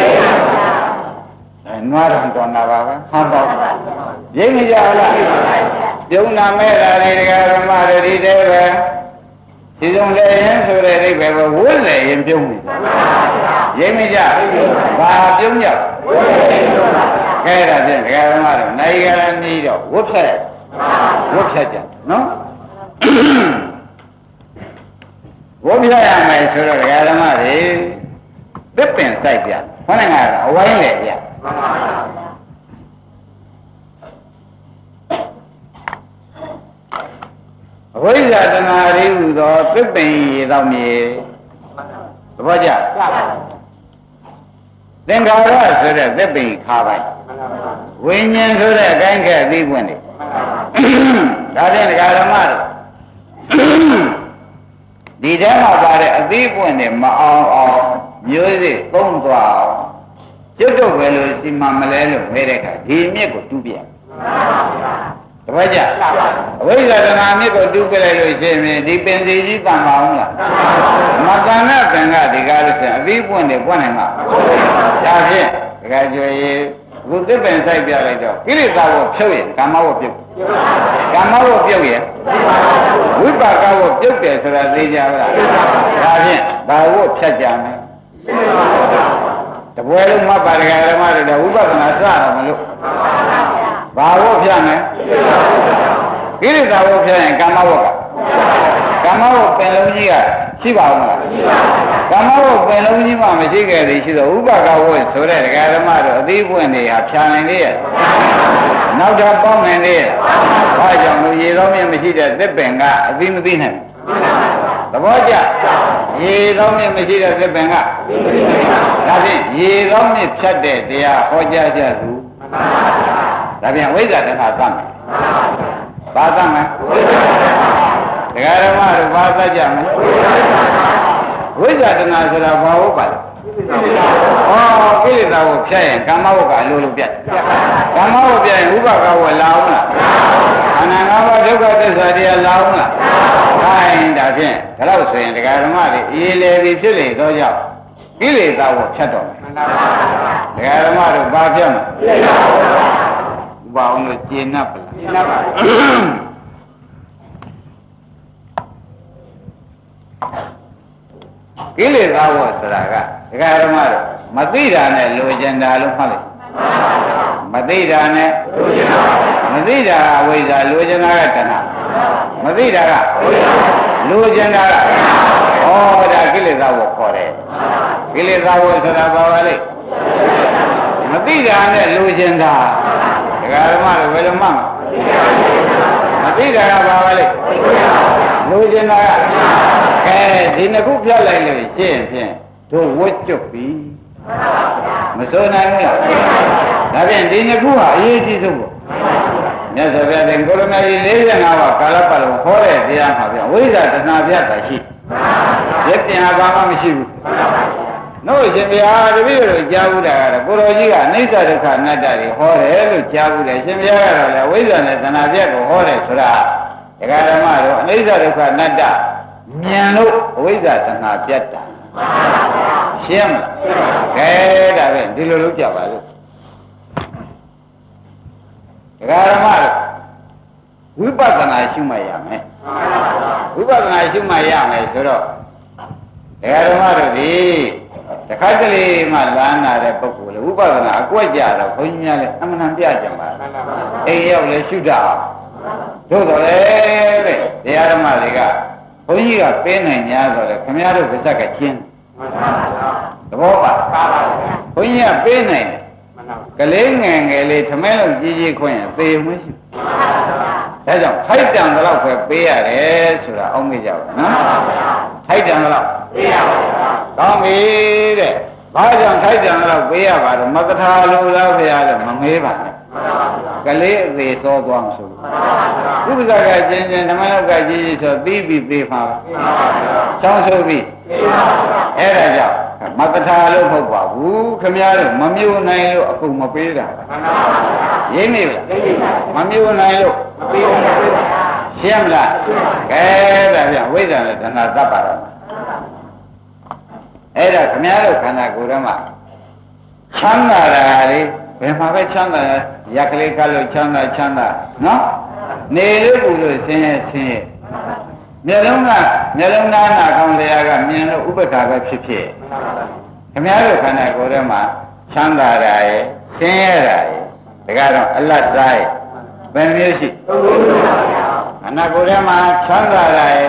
နွားတော်တွန်းတာပါပဲဟောတော့ရိပ်မကြလားပြုံးနာမဲ့တာဒီတကယ်ဓမ္မတွေဒီတဲပဲဒီစုံလေရင်ဆိုတဲ့အိဗယ်ပဲဝတ်လေရင်ပြုံးနေရိပ်မကြဘာပြုံးကြဝတ်လေရင်ပြုံးတာခဲတာဖြင့်ဒကာဓမ္မတို့နိုင်ကြရမီတော့ဝတ်ဖြတ်ကြနော်ဝတ်ဖြတ်ရမယ်ဆိုတော့ဒကာဓမ္မတွေသစ်ပင်စိုက်ကြခေါင်းကအဝိုင်းလေပြအဝိဇ္ဇာတဏှာရိဟုသောသစ်ပင်ရေတော်မြေသဘောကျသင်္ခါရဆိုတဲ့သစ်ပင်ခါပိုင်းဝိညာဉ်ဆိုတဲ့အကိုင်းခက်အသိပွင့်တွေဒါဖြင့်ဒကာဓမ္မတို့ဒီထဲမှာပါတဲ့အသိပွင့်တွေမအောင်မျိုးစေ့သုံးသွားအောင်ကျွတ်တော့ပဲလို့စီမံမလဲလို့မဲတဲ့အခါဒီမြစ်ကိုတူးပြတပည့်ကြအဝိဇ္ဇာတဏှာမြစ်ကိုတူးပြလိုက်လို့ရှိရင်ဒီပင်စီကြီးတန်ပါအောင်လားမတန်တဲ့ပင်ကဒီကားလို့ဆိုရင်အပြီးပွင့်တယ်ပွင့်နိုင်မှာဒါဖြင့်ဒကာကျွေခုသစ်ပင်ဆိုင်ပြလိုက်တော့ကိလေသာကိုဖြုတ်ရင်ကာမဝတ်ပြုတ်ကာမဝတ်ပြုတ်ရင်ဝိပါကဝတ်ပြုတ်တယ်ဆိုတာသိကြပါလားဒါဖြင့်ဘာဝတ်ဖြတ်ကြမယ်တပွဲလုံးမှတ်ပါဒကာဓမ္မတို့ဝိပဿနာစတော့မလို့ဘာဝတ်ဖြတ်မယ်ကိလေသာဝတ်ဖြတ်ရင်ကာမဝတ်ကကာမဝတ်ပင်လုံးကြီးကရှိပါဦးမလားကာမဝတ်ပင်လုံးကြီးမှမရှိခဲ့သေးရှိတော့ဥပကဝတ်ဆိုတဲ့ဒကာဓမ္မတို့အသေးပွင့်တွေဟာဖြာနိုင်လေရဲ့နောက်တော့ပေါင်းနိုင်လေရဲ့ဘာကြောင့်လို့ရေသောမြင့်မရှိတဲ့သစ်ပင်ကအသေးမသိနိုင်သဘောကျရေသောမြင့်မရှိတဲ့သစ်ပင်ကဒါဖြင့်ရေသောမြင့်ဖြတ်တဲ့တရားဟောကြားကြသူဒါပြန်ဝိဇ္ဇာတဏှာသတ်မယ်ဘာသတ်မယ်ဒကာဓမ္မတို့ဘာသတ်ကြမလဲဝိဇ္ဇာတဏှာဆိုတာဘာဟုတ်ပါလဲဩကိလေသာကိုဖြတ်ရင်ကာမဝတ်ကအလိုလိုပြတ်ကာမဝတ်ပြတ်ရင်ဥပကဝတ်လာအောင်လားအနန္တဘာဒုက္ခသစ္စာတရားလာအောင်လားခိုင်းဒါဖြင့်ဒါလို့ဆိုရင်ဒကာဓမ္မတွေအေးလေပြီဖြစ်လေတော့ကြောင့်ကိလေသာကိုဖြတ်တော့မယ်ဒကာဓမ္မတို့ဘာဖြတ်မလဲဘာအောင်လို့ကျင့်납ပါလားကျင့်납ပါကိလေသာဝတ်ဆိုတာကဒကာဓမ္မတို့မသိတာနဲ့လိုချင်တာလို့မှတ်လိုက်မသိတာနဲ့လိုချင်တာမသိတာအဝိဇ္ဇာလိုချင်တာကတဏှာမသိတာကလိုချင်တာကဩဒါကိလေသာဝတ်ခေါ်တယ်ကိလေသာဝတ်ဆိုတာဘာပါလဲမသိတာနဲ့လိုချင်တာဒကာဓမ္မတို့ဘယ်လိုမှမသိတာကဘာပါလဲလိုချင်တာကကဲဒီနှစ်ခုပြလိုက်လို့ရှင်းဖြင့်တို့ဝတ်ကျွတ်ပြီမစိုးနိုင်ဘူးလားဒါဖြင့်ဒီနှစ်ခုဟာအရေးကြီးဆုံးပေါ့မြတ်စွာဘုရားသင်္ကိုရမကြီး45ပါးကာလပတ်လုံးဟောတဲ့တရားမှာပြန်ဝိဇ္ဇာတဏှာပြတ်တာရှိရက်တင်ဟာဘာမှမရှိဘူးတို့ရှင်ဘုရားတပည့်တို့ကြားဘူးတာကတော့ကိုတော်ကြီးကအနိစ္စဒုက္ခအနတ္တတွေဟောတယ်လို့ကြားဘူးတယ်ရှင်ဘုရားကတော့လေဝိဇ္ဇာနဲ့တဏှာပြတ်ကိုဟောတယ်ဆိုတာဒကာဓမ္မတို့အနိစ္စဒုက္ခအနတ္တမြင်လို့အဝိဇ္ဇာတဏှာပြတ်တာရှင်းမလားကဲဒါပဲဒီလိုလုပ်ကြပါလို့ဒကာဓမ္မတို့ဝိပဿနာရှုမှတ်ရမယ်ဝိပဿနာရှုမှတ်ရမယ်ဆိုတော့ဒကာဓမ္မတို့ဒီတစ်ခါတလေမှလမ်းလာတဲ့ပုဂ္ဂိုလ်လေဝိပဿနာအကွက်ကြတော့ဘုန်းကြီးများလည်းအမှန်တန်ပြကြပါအိမ်ရောက်လေရှုတာတို့တော့လေတဲ့တရားဓမ္မတွေကဘုန်းကြီးကပေးနိုင်냐ဆိုတော့ခင်ဗျားတို့ဗဇက်ကချင်းသဘောပါဘုန်းကြီးကပေးနိုင်တယ်ကလေးငယ်ငယ်လေးထမင်းလို့ကြီးကြီးခွင့်ရင်သေမရှိဒါကြောင့်ထိုက်တန်တော့ပဲပေးရတယ်ဆိုတာအောက်မေ့ကြပါနော်ထိုက်တန်တော့ပေးရပါကောင်းပြီတဲ့ဘာကြောင့်ထိုက်တန်တော့ပေးရပါတော့မကထာလိုလားဘုရားလည်းမမေးပါနဲ့ကလေးအသေးသောသွားမဆိုဘူးဥပဇ္ဇကချင်းချင်းဓမ္မလောကကြီးကြီးဆိုပြီးပြီးသေးပါချောင်းဆိုပြီးအဲ့ဒါကြောင့်မကထာလို့မဟုတ်ပါဘူးခမည်းတော်မမျိုးနိုင်လို့အခုမပေးတာရင်းနေလားမမျိုးနိုင်လို့မပေးဘူးရှင်းမလားကဲဒါပြန်ဝိဇ္ဇာနဲ့တဏှာသတ်ပါတော့အဲ့ဒါခမည်းတော်ခန္ဓာကိုယ်ထဲမှာချမ်းသာတာလေဘယ်မှာပဲချမ်းသာရက်ကလေးကလို့ချမ်းသာနော်နေလို့ပူလို့ဆင်းရဲမျက်လုံးသားနာကောင်းတရားကမြင်လို့ဥပ္ပခါပဲဖြစ်ခင်ဗျားတို့ခန္ဓာကိုယ်ထဲမှာချမ်းသာတာရယ်ဆင်းရဲတာရယ်ဒါကတော့အလတ်စားရဲ့ဘယ်မျိုးရှိခန္ဓာကိုယ်ထဲမှာချမ်းသာတာရဲ့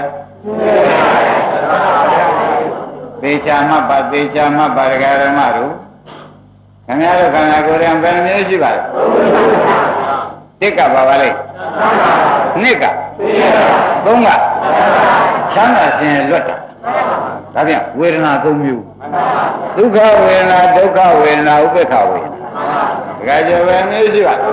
သေချာမှတ်ပါသေချာမှတ်ပါဒကာဓမ္မတို့ခင်ဗျားတို့ခန္ဓာကိုယ်ထဲဘယ်မျိုးရှိပါလဲတစ်ကပါလိမ့်နှစ်ကသုံးကချမ်းသာခြင်းလွတ်တာဒါပြန်ဝေဒနာ၃မျိုးဒုက္ခဝေဒနာဒုက္ခဝေဒနာဥပေက္ခဝေဒနာဒကာကျော်ပဲမျိုးရှိပါ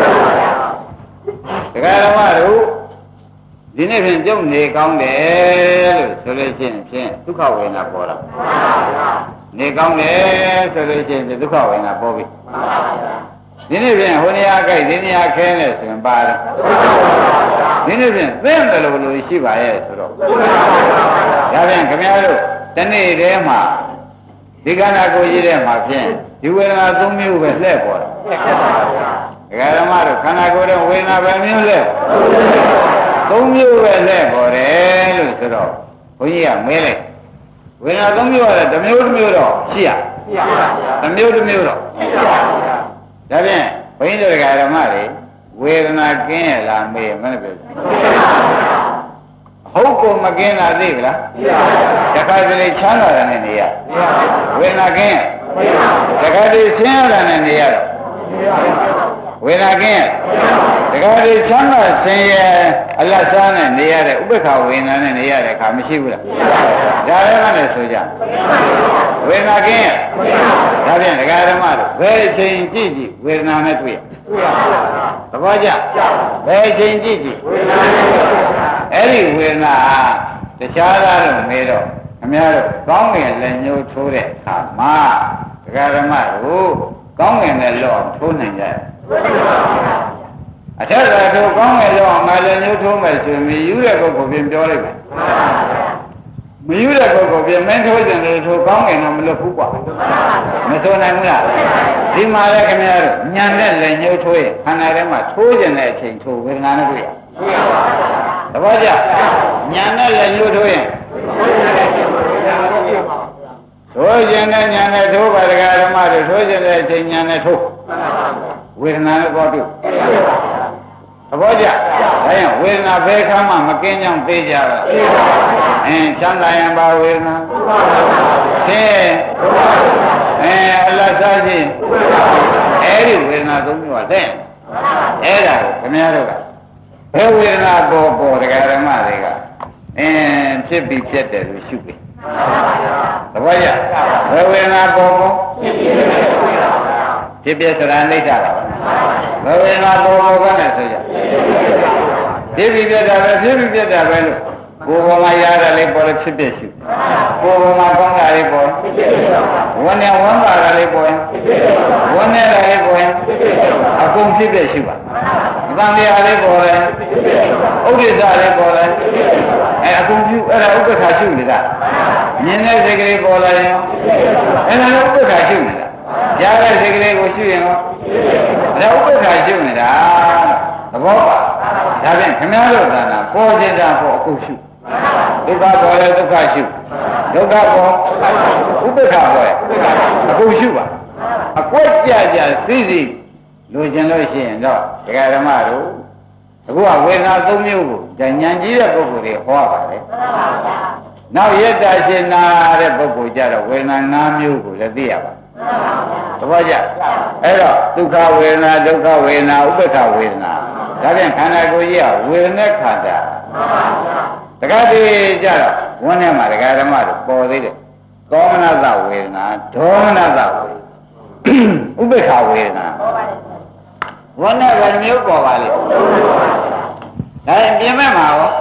ဒကာဓမ္မတို့ဒီနေ့ဖြင့်ကြုံနေကောင်းတယ်လို့ဆိုလို့ရှိရင်ဖြင့်ဒုက္ခဝေဒနာပေါ်လာနေကောင်းတယ်ဆိုလို့ရှိရင်ဒုက္ခဝေဒနာပေါ်ပြီဒီနေ့ဖြင့်ဟိုနေရာကြိုက်ဒီနေရာခဲနေဆိုရင်ပါတယ်ဒီနေ့ဖြင့်သိတယ်လို့ရှိပါရဲ့ဆိုတော့ဒါပြန်ခင်ဗျားတို့တနေ့တည်းမှာဒီခန္ဓာကိုယ်ကြီးထဲမှာဖြင့်ဒီဝေဒနာ၃မျိုးပဲလှည့်ပေါ်တယ်ဒကာဓမ္မတို့ခန္ဓာကိုယ်ထဲဝေဒနာပဲမျိုးလှည့်၃မျိုးပဲလှည့်ပေါ်တယ်လို့ဆိုတော့ဘုန်းကြီးကမဲလိုက်ဝေဒနာ၃မျိုးရတယ်တစ်မျိုးတစ်မျိုးတော့ရှိရတစ်မျိုးတစ်မျိုးတော့ဒါဖြင့်ဘုန်းကြီးတို့ဒကာဓမ္မတွေဝေဒနာကင်းရလားမေးမနဲ့ပြောဟုတ်ကိုမကင်းတာသိဗလားတခါတလေချမ်းသာတယ်နဲ့နေရဝေဒနာကင်းတခါတလေဆင်းရဲတယ်နဲ့နေရတော့ဝေဒနာကင်းတခါတလေချမ်းသာဆင်းရဲအလတ်စားနဲ့နေရတဲ့ဥပ္ပခဝေဒနာနဲ့နေရတဲ့အခါမရှိဘူးလားဒါလည်းမနဲ့ဆိုကြဝေဒနာကင်းဒါဖြင့်ဒကာဓမ္မတို့ဘယ်အချိန်ကြည့်ကြည့်ဝေဒနာနဲ့တွေ့ရသဘောကျဘယ်အချိန်ကြည့်ကြည့်ဝေဒနာနဲ့အဲ့ဒီဝေဒနာတခြားသားလို့မေးတော့ခင်ဗျားတို့ကောင်းငင်လက်ညှိုးထိုးတဲ့အခါမှာဒကာဓမ္မတို့ကောင်းငင်နဲ့လော့ထိုးနိုင်ကြတယ်အထက်ကတို့ကောင်းငင်လော့ငါလက်ညှိုးထိုးမယ်ဆိုရင်ယူတဲ့ပုဂ္ဂိုလ်ပြင်ပြောလိုက်မယ်မယူတဲ့ပုဂ္ဂိုလ်ပြင်မင်းထိုးကြတယ်ထိုးကောင်းငင်တော့မလွတ်ဘူးကွာမဆိုနိုင်ဘူးလားဒီမှာလည်းခင်ဗျားတို့ညံတဲ့လက်ညှိုးထိုးရင်ခန္ဓာထဲမှာထိုးကျင်တဲ့အချိန်ထိုးဝေဒနာနဲ့တွေ့ရသဘောကျညာနဲ့လည်းညှို့ထိုးရင်ထိုးခြင်းနဲ့ညာနဲ့ထိုးပါဒကာဓမ္မတွေထိုးခြင်းတဲ့အချိန်ညာနဲ့ထိုးဝေဒနာနဲ့ပေါ်တွေ့သဘောကျဒါရင်ဝေဒနာဘယ်ခါမှမကင်းကြောင်းသိကြတာချမ်းသာရင်ပါဝေဒနာဆင်းအလတ်စားခြင်းအဲ့ဒီဝေဒနာ၃မျိုးကတဲ့အဲ့ဒါကိုခင်ဗျားတို့ကဘယ်ဝေဒနာပေါ်ဒကာဓမ္မတွေကဖြစ်ပြီးဖြစ်တယ်လို့ရှုပြီသဘောကျဘယ်ဝေဒနာပေါ်ဖြစ်ပြဆိုတာအိဋ္ဌတာဘယ်ဝေဒနာပေါ်ကနဲ့ဆိုကြဖြစ်ပြီးပြတာပဲဖြစ်ပြီးပြတာပဲလို့ကိုယ်ပေါ်မှာရတာလေးပေါ်လို့ဖြစ်ပြရှုကိုယ်ပေါ်မှာကောင်းတာလေးပေါ်ဝန်းနဲ့ဝန်းပါတာလေးပေါ်ဝန်းနဲ့တာလေးပေါ်အကုန်ဖြစ်ပြရှုပါသံဃာလေးပေါ်လဲဥဒိစ္စလေးပေါ်လဲအကုန်ပြုအဲ့ဒါဥပ္ပခါရှုနေတာမြင်တဲ့စိတ်ကလေးပေါ်လာရင်အဲ့ဒါလည်းဥပ္ပခါရှုနေတာကြားတဲ့စိတ်ကလေးကိုရှုရင်ရောဒါဥပ္ပခါရှုနေတာသဘောပါဒါဖြင့်ခမည်းတော်သာနာပေါ်ခြင်းတာပေါ်အခုရှုဒုက္ခပေါ်လဲဒုက္ခရှုဒုက္ခပေါ်ဥပ္ပခါပေါ်အခုရှုပါအကွက်ကြကြစီစီလိုချင်လို့ရှိရင်တော့ဒကာဓမ္မတို့အခုကဝေဒနာ၃မျိုးကိုဉာဏ်ကြီးတဲ့ပုဂ္ဂိုလ်တွေဟောပါတယ်။နောက်ယတ္တရှင်နာတဲ့ပုဂ္ဂိုလ်ကြတော့ဝေဒနာ၅မျိုးကိုလည်းသိရပါတယ်။သဘောကျ။အဲ့တော့ဒုက္ခဝေဒနာဒုက္ခဝေဒနာဥပ္ပခဝေဒနာဒါပြန်ခန္ဓာကိုယ်ကြီးကဝေဒနာခန္ဓာတခါတည်းကြတော့ဝန်းထဲမှာဒကာဓမ္မတို့ပေါ်သေးတယ်။ကောမနတဝေဒနာဒေါမနတဝေဒနာဥပ္ပခဝေဒနာဝန်းနဲ့ပဲမျိုးပေါ်ပါလိမ့်ဒါရင်ပြင်မဲ့မှာရော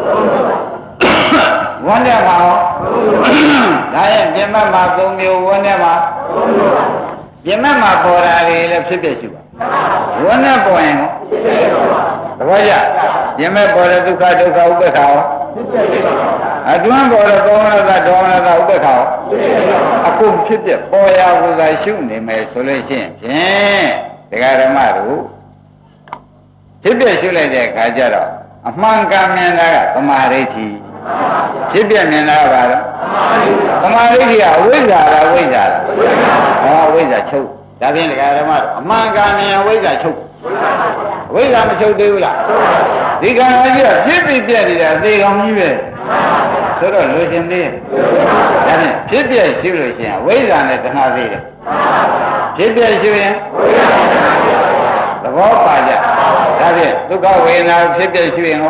ဝန်းနဲ့မှာရောဒါရင်ပြင်မဲ့မှာ၃မျိုးဝန်းနဲ့မှာပြင်မဲ့မှာပေါ်တာတွေလည်းဖြစ်ဖြစ်ရှိပါဝန်းနဲ့ပေါ်ရင်ရောသဘောကျပြင်မဲ့ပေါ်တဲ့ဒုက္ခဒုက္ခဥပ္ပခါရောအတွင်းပေါ်တဲ့ကောမနတဒေါမနတဥပ္ပခါရောအခုဖြစ်ဖြစ်ပေါ်ရဘူးသာရှုနေမယ်ဆိုလို့ရှိရင်ဖြင့်ဒကာဓမ္မတို့ဖြစ်ပြရှုလိုက်တဲ့အခါကျတော့အမှန်ကန်မြင်တာကသမာဓိဋ္ဌိဖြစ်ပြမြင်တာကဘာလဲသမာဓိဋ္ဌိကအဝိဇ္ဇာလားဝိဇ္ဇာလားဟောဝိဇ္ဇာချုပ်ဒါဖြင့်တရားဓမ္မတို့အမှန်ကန်ဉာဏ်ဝိဇ္ဇာချုပ်ဝိဇ္ဇာမချုပ်သေးဘူးလားဒီခန္ဓာကြီးကပြစ်ပြီးပြက်နေတာအသေးကောင်းကြီးပဲဆိုတော့လိုချင်သေးဒါဖြင့်ဖြစ်ပြက်ရှိလို့ရှိရင်ဝိဇ္ဇာနဲ့တဏှာသေးတယ်ဖြစ်ပြက်ရှိရင်သဘောပါကြဒါဖြင့်ဒုက္ခဝေဒနာဖြစ်ပြက်ရှိရင်ဟော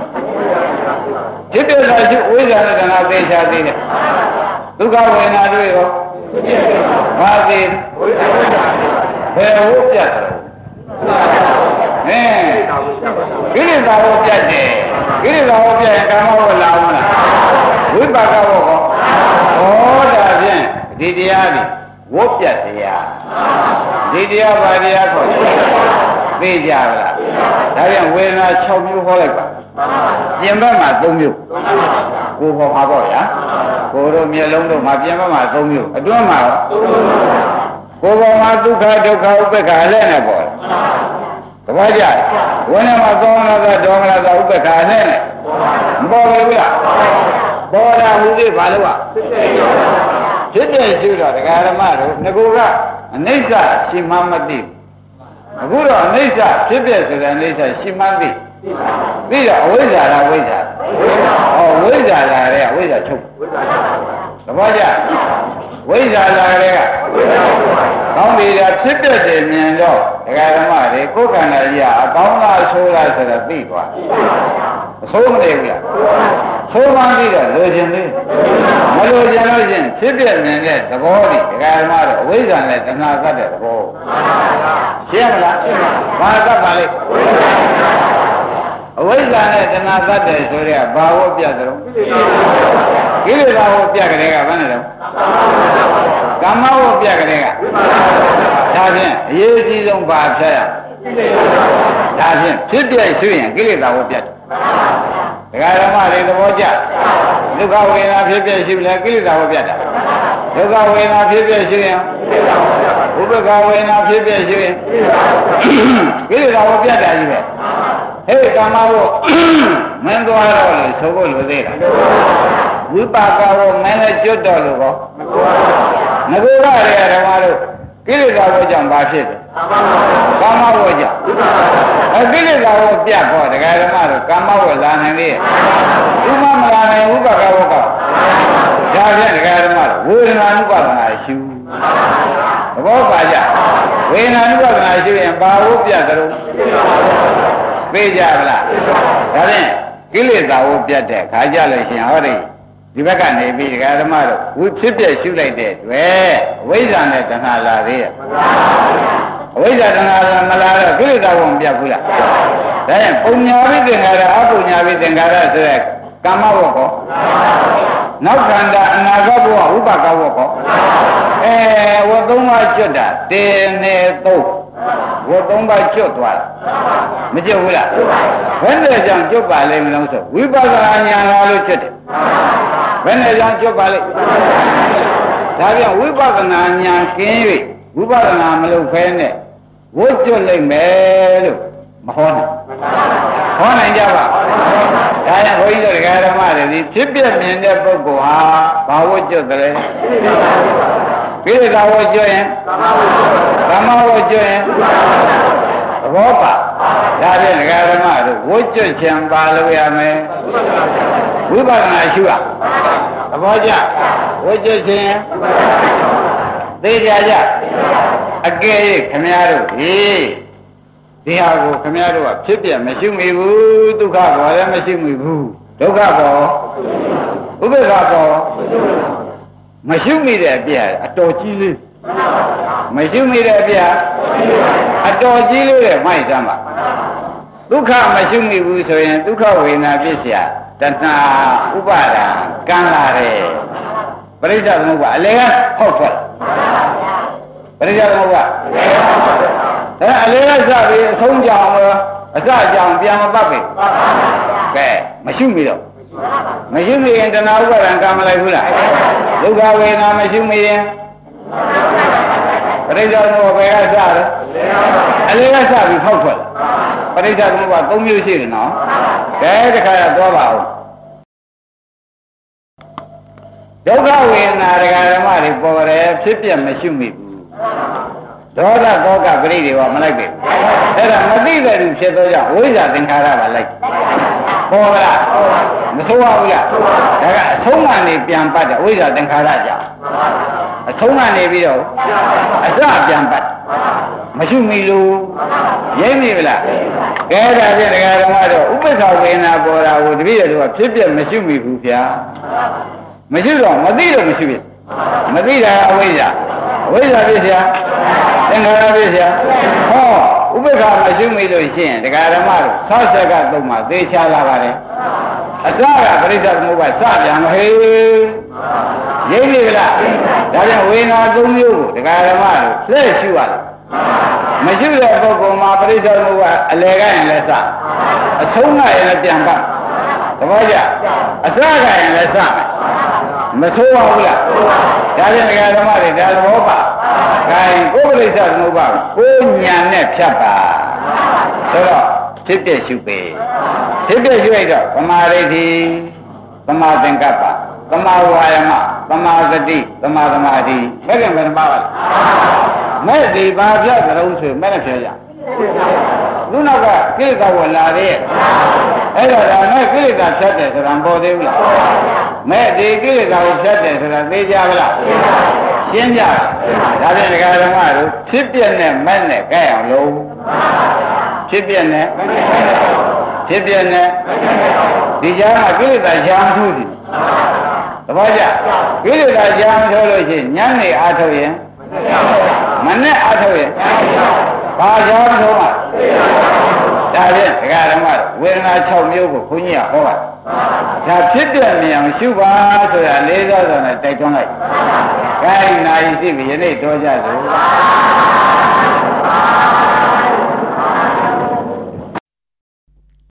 ဖြစ်ပြက်လာရှိဝိဇ္ဇာနဲ့တဏှာသေးချာသေးတယ်ဒုက္ခဝေဒနာတွေရောဘာသေးဘယ်ဟုတ်ပြတ်တယ်ကိလေသာကိုပြတ်တယ်ကိလေသာကိုပြတ်ရင်ကာမဝလာဘူးလားဝိပါကဝကောဩဒါဖြင့်ဒီတရားဒီဝတ်ပြတ်တရားဒီတရားဘာတရားခေါ်သိကြပါလားဒါဖြင့်ဝေဒနာ6မျိုးဟောလိုက်ပါပြင်ဘက်မှာ3မျိုးကိုယ်ပေါ်မှာပေါ့ဗျာကိုယ်တို့မျက်လုံးတို့မှာပြင်ဘက်မှာ3မျိုးအတွင်းမှာရောကိုယ်ပေါ်မှာဒုက္ခဒုက္ခဥပ္ပခါလည်းနဲ့ပေါ့သဘောကျဝိနည်းမှာကောင်းလာတာဒေါမလာတာဥပ္ပခါလည်းနဲ့မပေါ်ဘူးလားပေါ်တာဟူသေးဘာလို့ဖြစ်တဲ့ရှိတော့တရားဓမ္မတို့ငကူကအနိစ္စရှိမှမသိအခုတော့အနိစ္စဖြစ်ပြဆိုတဲ့အနိစ္စရှိမှသိပြီးတော့အဝိဇ္ဇာလားဝိဇ္ဇာဝိဇ္ဇာလားတဲ့အဝိဇ္ဇာချုပ်သဘောကျဝိဇ္ဇာလားတဲ့ကကောင်းပြီဒါဖြစ်ပြတယ်မြင်တော့တရားဓမ္မတွေကိုယ်ခန္ဓာကြီးကအကောင်းလားဆိုးလားဆိုတော့သိသွားအဆိုးမနေဘူးလားဆိုးမှန်းပြီးတော့လိုချင်သေးမလိုချင်လို့ချင်းဖြစ်ပြမြင်တဲ့သဘောဒီတရားဓမ္မတော့အဝိဇ္ဇာနဲ့တဏှာကတ်တဲ့သဘောရှင်းမလားဘာကတ်ပါလိမ့်အဝိဇ္ဇာနဲ့တဏှာကတ်တယ်ဆိုတဲ့ဘာဝပြတ်တယ်ကိလေသာဝပြတ်ကြတဲ့ကဘာနဲ့တော့ကာမဝပြတ်ကြတဲ့ကဒါဖြင့်အရေးကြီးဆုံးဘာဖြတ်ရဒါဖြင့်ဖြစ်ပြရှိရင်ကိလေသာဝပြတ်တယ်ဒကာဓမ္မတွေသဘောကျဒုက္ခဝေဒနာဖြစ်ပြရှိပြီလေကိလေသာဝပြတ်တာဒုက္ခဝေဒနာဖြစ်ပြရှိရင်ဥပ္ပခဝေဒနာဖြစ်ပြရှိရင်ကိလေသာဝပြတ်တာကြီးပဲဟဲ့ကာမဝမင်းသွားတော့လေဆိုဖို့လိုသေးလားဝိပါကဝမင်းလည်းကျွတ်တော့လို့ကောငကူရတဲ့ဓမ္မတို့ကိလေသာဝကြောင့်ဘာဖြစ်တယ်ကာမဝကြောင့်ကိလေသာဝပြတ်ဖို့ဒကာဓမ္မတို့ကာမဝလာနိုင်လေဥမမလာနိုင်ဥပကဝကဒါဖြင့်ဒကာဓမ္မတို့ဝေဒနာနုပါဒနာရှုသဘောပါကြဝေဒနာနုပါဒနာရှုရင်ဘာဝပြတ်သလုံးသိကြပါလားဒါဖြင့်ကိလေသာဝပြတ်တဲ့ခါကြလို့ရှင်ဟောဒီဘက်ကနေပြီးဒကာဓမ္မတို့ဝိဖြစ်ပြရှုလိုက်တဲ့တွေ့အဝိဇ္ဇာနဲ့တဏှာလာသေးရဲ့အဝိဇ္ဇာတဏှာမလာတော့ကိလေသာဝမပြတ်ဘူးလားဒါရင်ပုံညာဝိသင်္ခါရအပုံညာဝိသင်္ခါရဆိုတဲ့ကာမဝတ်ကောနောက်ခန္ဓာအနာဂတ်ဘဝဥပကဝတ်ကောဝတ်သုံးပါးကျွတ်တာ1 2 3ဝတ်သုံးပါးကျွတ်သွားတာမကျွတ်ဘူးလားဘယ်နဲ့ကြောင့်ကျွတ်ပါလိမ့်မလို့ဆိုဝိပဿနာဉာဏ်လာလို့ကျွတ်တယ်ဘယ်နဲ့ကြောင့်ကျွတ်ပါလိမ့်ဒါပြန်ဝိပဿနာဉာဏ်ကင်း၍ဝိပဿနာမလုပ်ဖဲနဲ့ဝတ်ကျွတ်လိုက်မယ်လို့မဟောနိုင်ဟောနိုင်ကြပါဒါရင်ဘုန်းကြီးတို့ဒကာဓမ္မတွေဒီဖြစ်ပြမြင်တဲ့ပုဂ္ဂိုလ်ဟာဘာဝတ်ကျွတ်တယ်ကိလေသာဝတ်ကျွတ်ရင်ကာမဝတ်ကျွတ်ရင်သဘောပါဒါဖြင့်ဒကာဓမ္မတို့ဝတ်ကျွတ်ခြင်းပါလို့ရမယ်ဝိပဿနာရှုရသဘောကျဝတ်ကျွတ်ခြင်းသိကြကြအကယ်၍ခမည်းတော်ဒီဟာကိုခမည်းတော်ကဖြစ်ပြမရှိမိဘူးဒုက္ခပေါ်လည်းမရှိမိဘူးဒုက္ခပေါ်ဥပ္ပခပေါ်မရှိမိတဲ့အပြည့်အတော်ကြီးလေးမရှိမိတဲ့အပြည့်အတော်ကြီးလေးတဲ့မိုက်စမ်းပါဒုက္ခမရှိမိဘူးဆိုရင်ဒုက္ခဝေဒနာဖြစ်เสียတဏှာဥပါဒံကံလာတယ်ပရိစ္ဆေသမုပ္ပါအလေကဟောက်ထွက်ပရိစ္ဆေသမုပ္ပါအလေကစပြီးအဆုံးကြောင်အစကြောင်ပြန်မပတ်ပြီကဲမရှိမိတော့မရှိမိရင်တဏှာဥပါဒံကံမလိုက်ဘူးလားဒုက္ခဝေဒနာမရှိမိရင်ပရိစ္ဆေသမုပ္ပါဘယ်ကစတယ်အလေကစပြီးဟောက်ထွက်ပရိစ္ဆေသမုပ္ပါ3မျိုးရှိတယ်နော်ကဲတခါတော့ပါဦးဒုက္ခဝေဒနာဒကာဓမ္မတွေပေါ်တယ်ဖြစ်ပြမရှိမိဘူးဒေါသတောကပရိဒီဝမလိုက်ပြီအဲ့ဒါမသိတဲ့သူဖြစ်သောကြောင့်ဝိဇ္ဇာသင်္ခါရပါလိုက်ပေါ်လားမဆိုးပါဘူးလားဒါကအဆုံးကနေပြန်ပတ်တယ်ဝိဇ္ဇာသင်္ခါရကြောင့်အဆုံးကနေပြီးတော့အစပြန်ပတ်မရှိမိလို့ရိမ့်မိဗလားကဲဒါဖြင့်တရားဓမ္မတော့ဥပ္ပခဝေဒနာပေါ်တာကိုတပည့်တော်ကဖြစ်ပြမရှိမိဘူးဗျာမရှိတော့မသိလို့မရှိဘူးမသိတာအဝိဇ္ဇာအဝိဇ္ဇာဖြစ်เสียသင်္ခါရဖြစ်เสียဟောဥပ္ပခမရှိမိလို့ရှိရင်တရားဓမ္မတို့ဆောက်ဆက်ကသုံးမှာသေချာလာပါတယ်အစကပရိစ္ဆေသမုပ္ပါစပြန်မဟေးရိမ့်မိဗလားဒါကြောင့်ဝေဒနာ၃မျိုးကိုတရားဓမ္မတို့လက်ရှုရတယ်မရှိတဲ့ပုဂ္ဂိုလ်မှာပရိစ္ဆေသမုပ္ပါအလယ်ကရင်လည်းစအဆုံးကရင်လည်းပြန်ပတ်သဘောကျအစကရင်လည်းစမဆိုးပါဘူးလားဒါဖြင့်ဒကာဓမ္မတွေဒါသဘောပါခိုင်ကိုယ်ပရိစ္ဆေသမုပ္ပါကိုညာနဲ့ဖြတ်ပါဆိုတော့ဖြစ်တဲ့ရှုပေဖြစ်တဲ့ရှုလိုက်တော့သမာဓိဋ္ဌိသမာသင်္ကပ္ပသမာဝါယမသမာသတိသမာသမာဓိမဲ့ကံဘယ်နှပါလဲမဲ့ဒီဘာပြကြုံဆိုမဲ့နဲ့ဖြေရလူနောက်ကကိလေသာဝင်လာတဲ့အဲ့တော့ဒါနဲ့ကိလေသာဖြတ်တယ်ဆိုတာမပေါ်သေးဘူးလားမဲ့ဒီကိလေသာကိုဖြတ်တယ်ဆိုတာသိကြပါလားရှင်းကြဒါဖြင့်ဒကာဓမ္မတို့ဖြစ်ပြနဲ့မဲ့နဲ့ကြဲအောင်လို့ဖြစ်ပြနဲ့ဖြစ်ပြနဲ့ဒီကြားမှာကိလေသာရှားမှုသည်သဘောကျကိလေသာရှားမှုလို့ရှိရင်ညနေအားထုတ်ရင်မနဲ့အားထုတ်ရင်ဘာကြောင့်လို့မှာဒါဖြင့်ဒကာဓမ္မဝေဒနာ6မျိုးကိုခွန်ကြီးကဟောတာဒါဖြစ်တဲ့နေရာရှုပါဆိုတာလေးသောနဲ့တိုက်တွန်းလိုက်ခိုင်းနာယီရှိပြီယနေ့တော်ကြစို့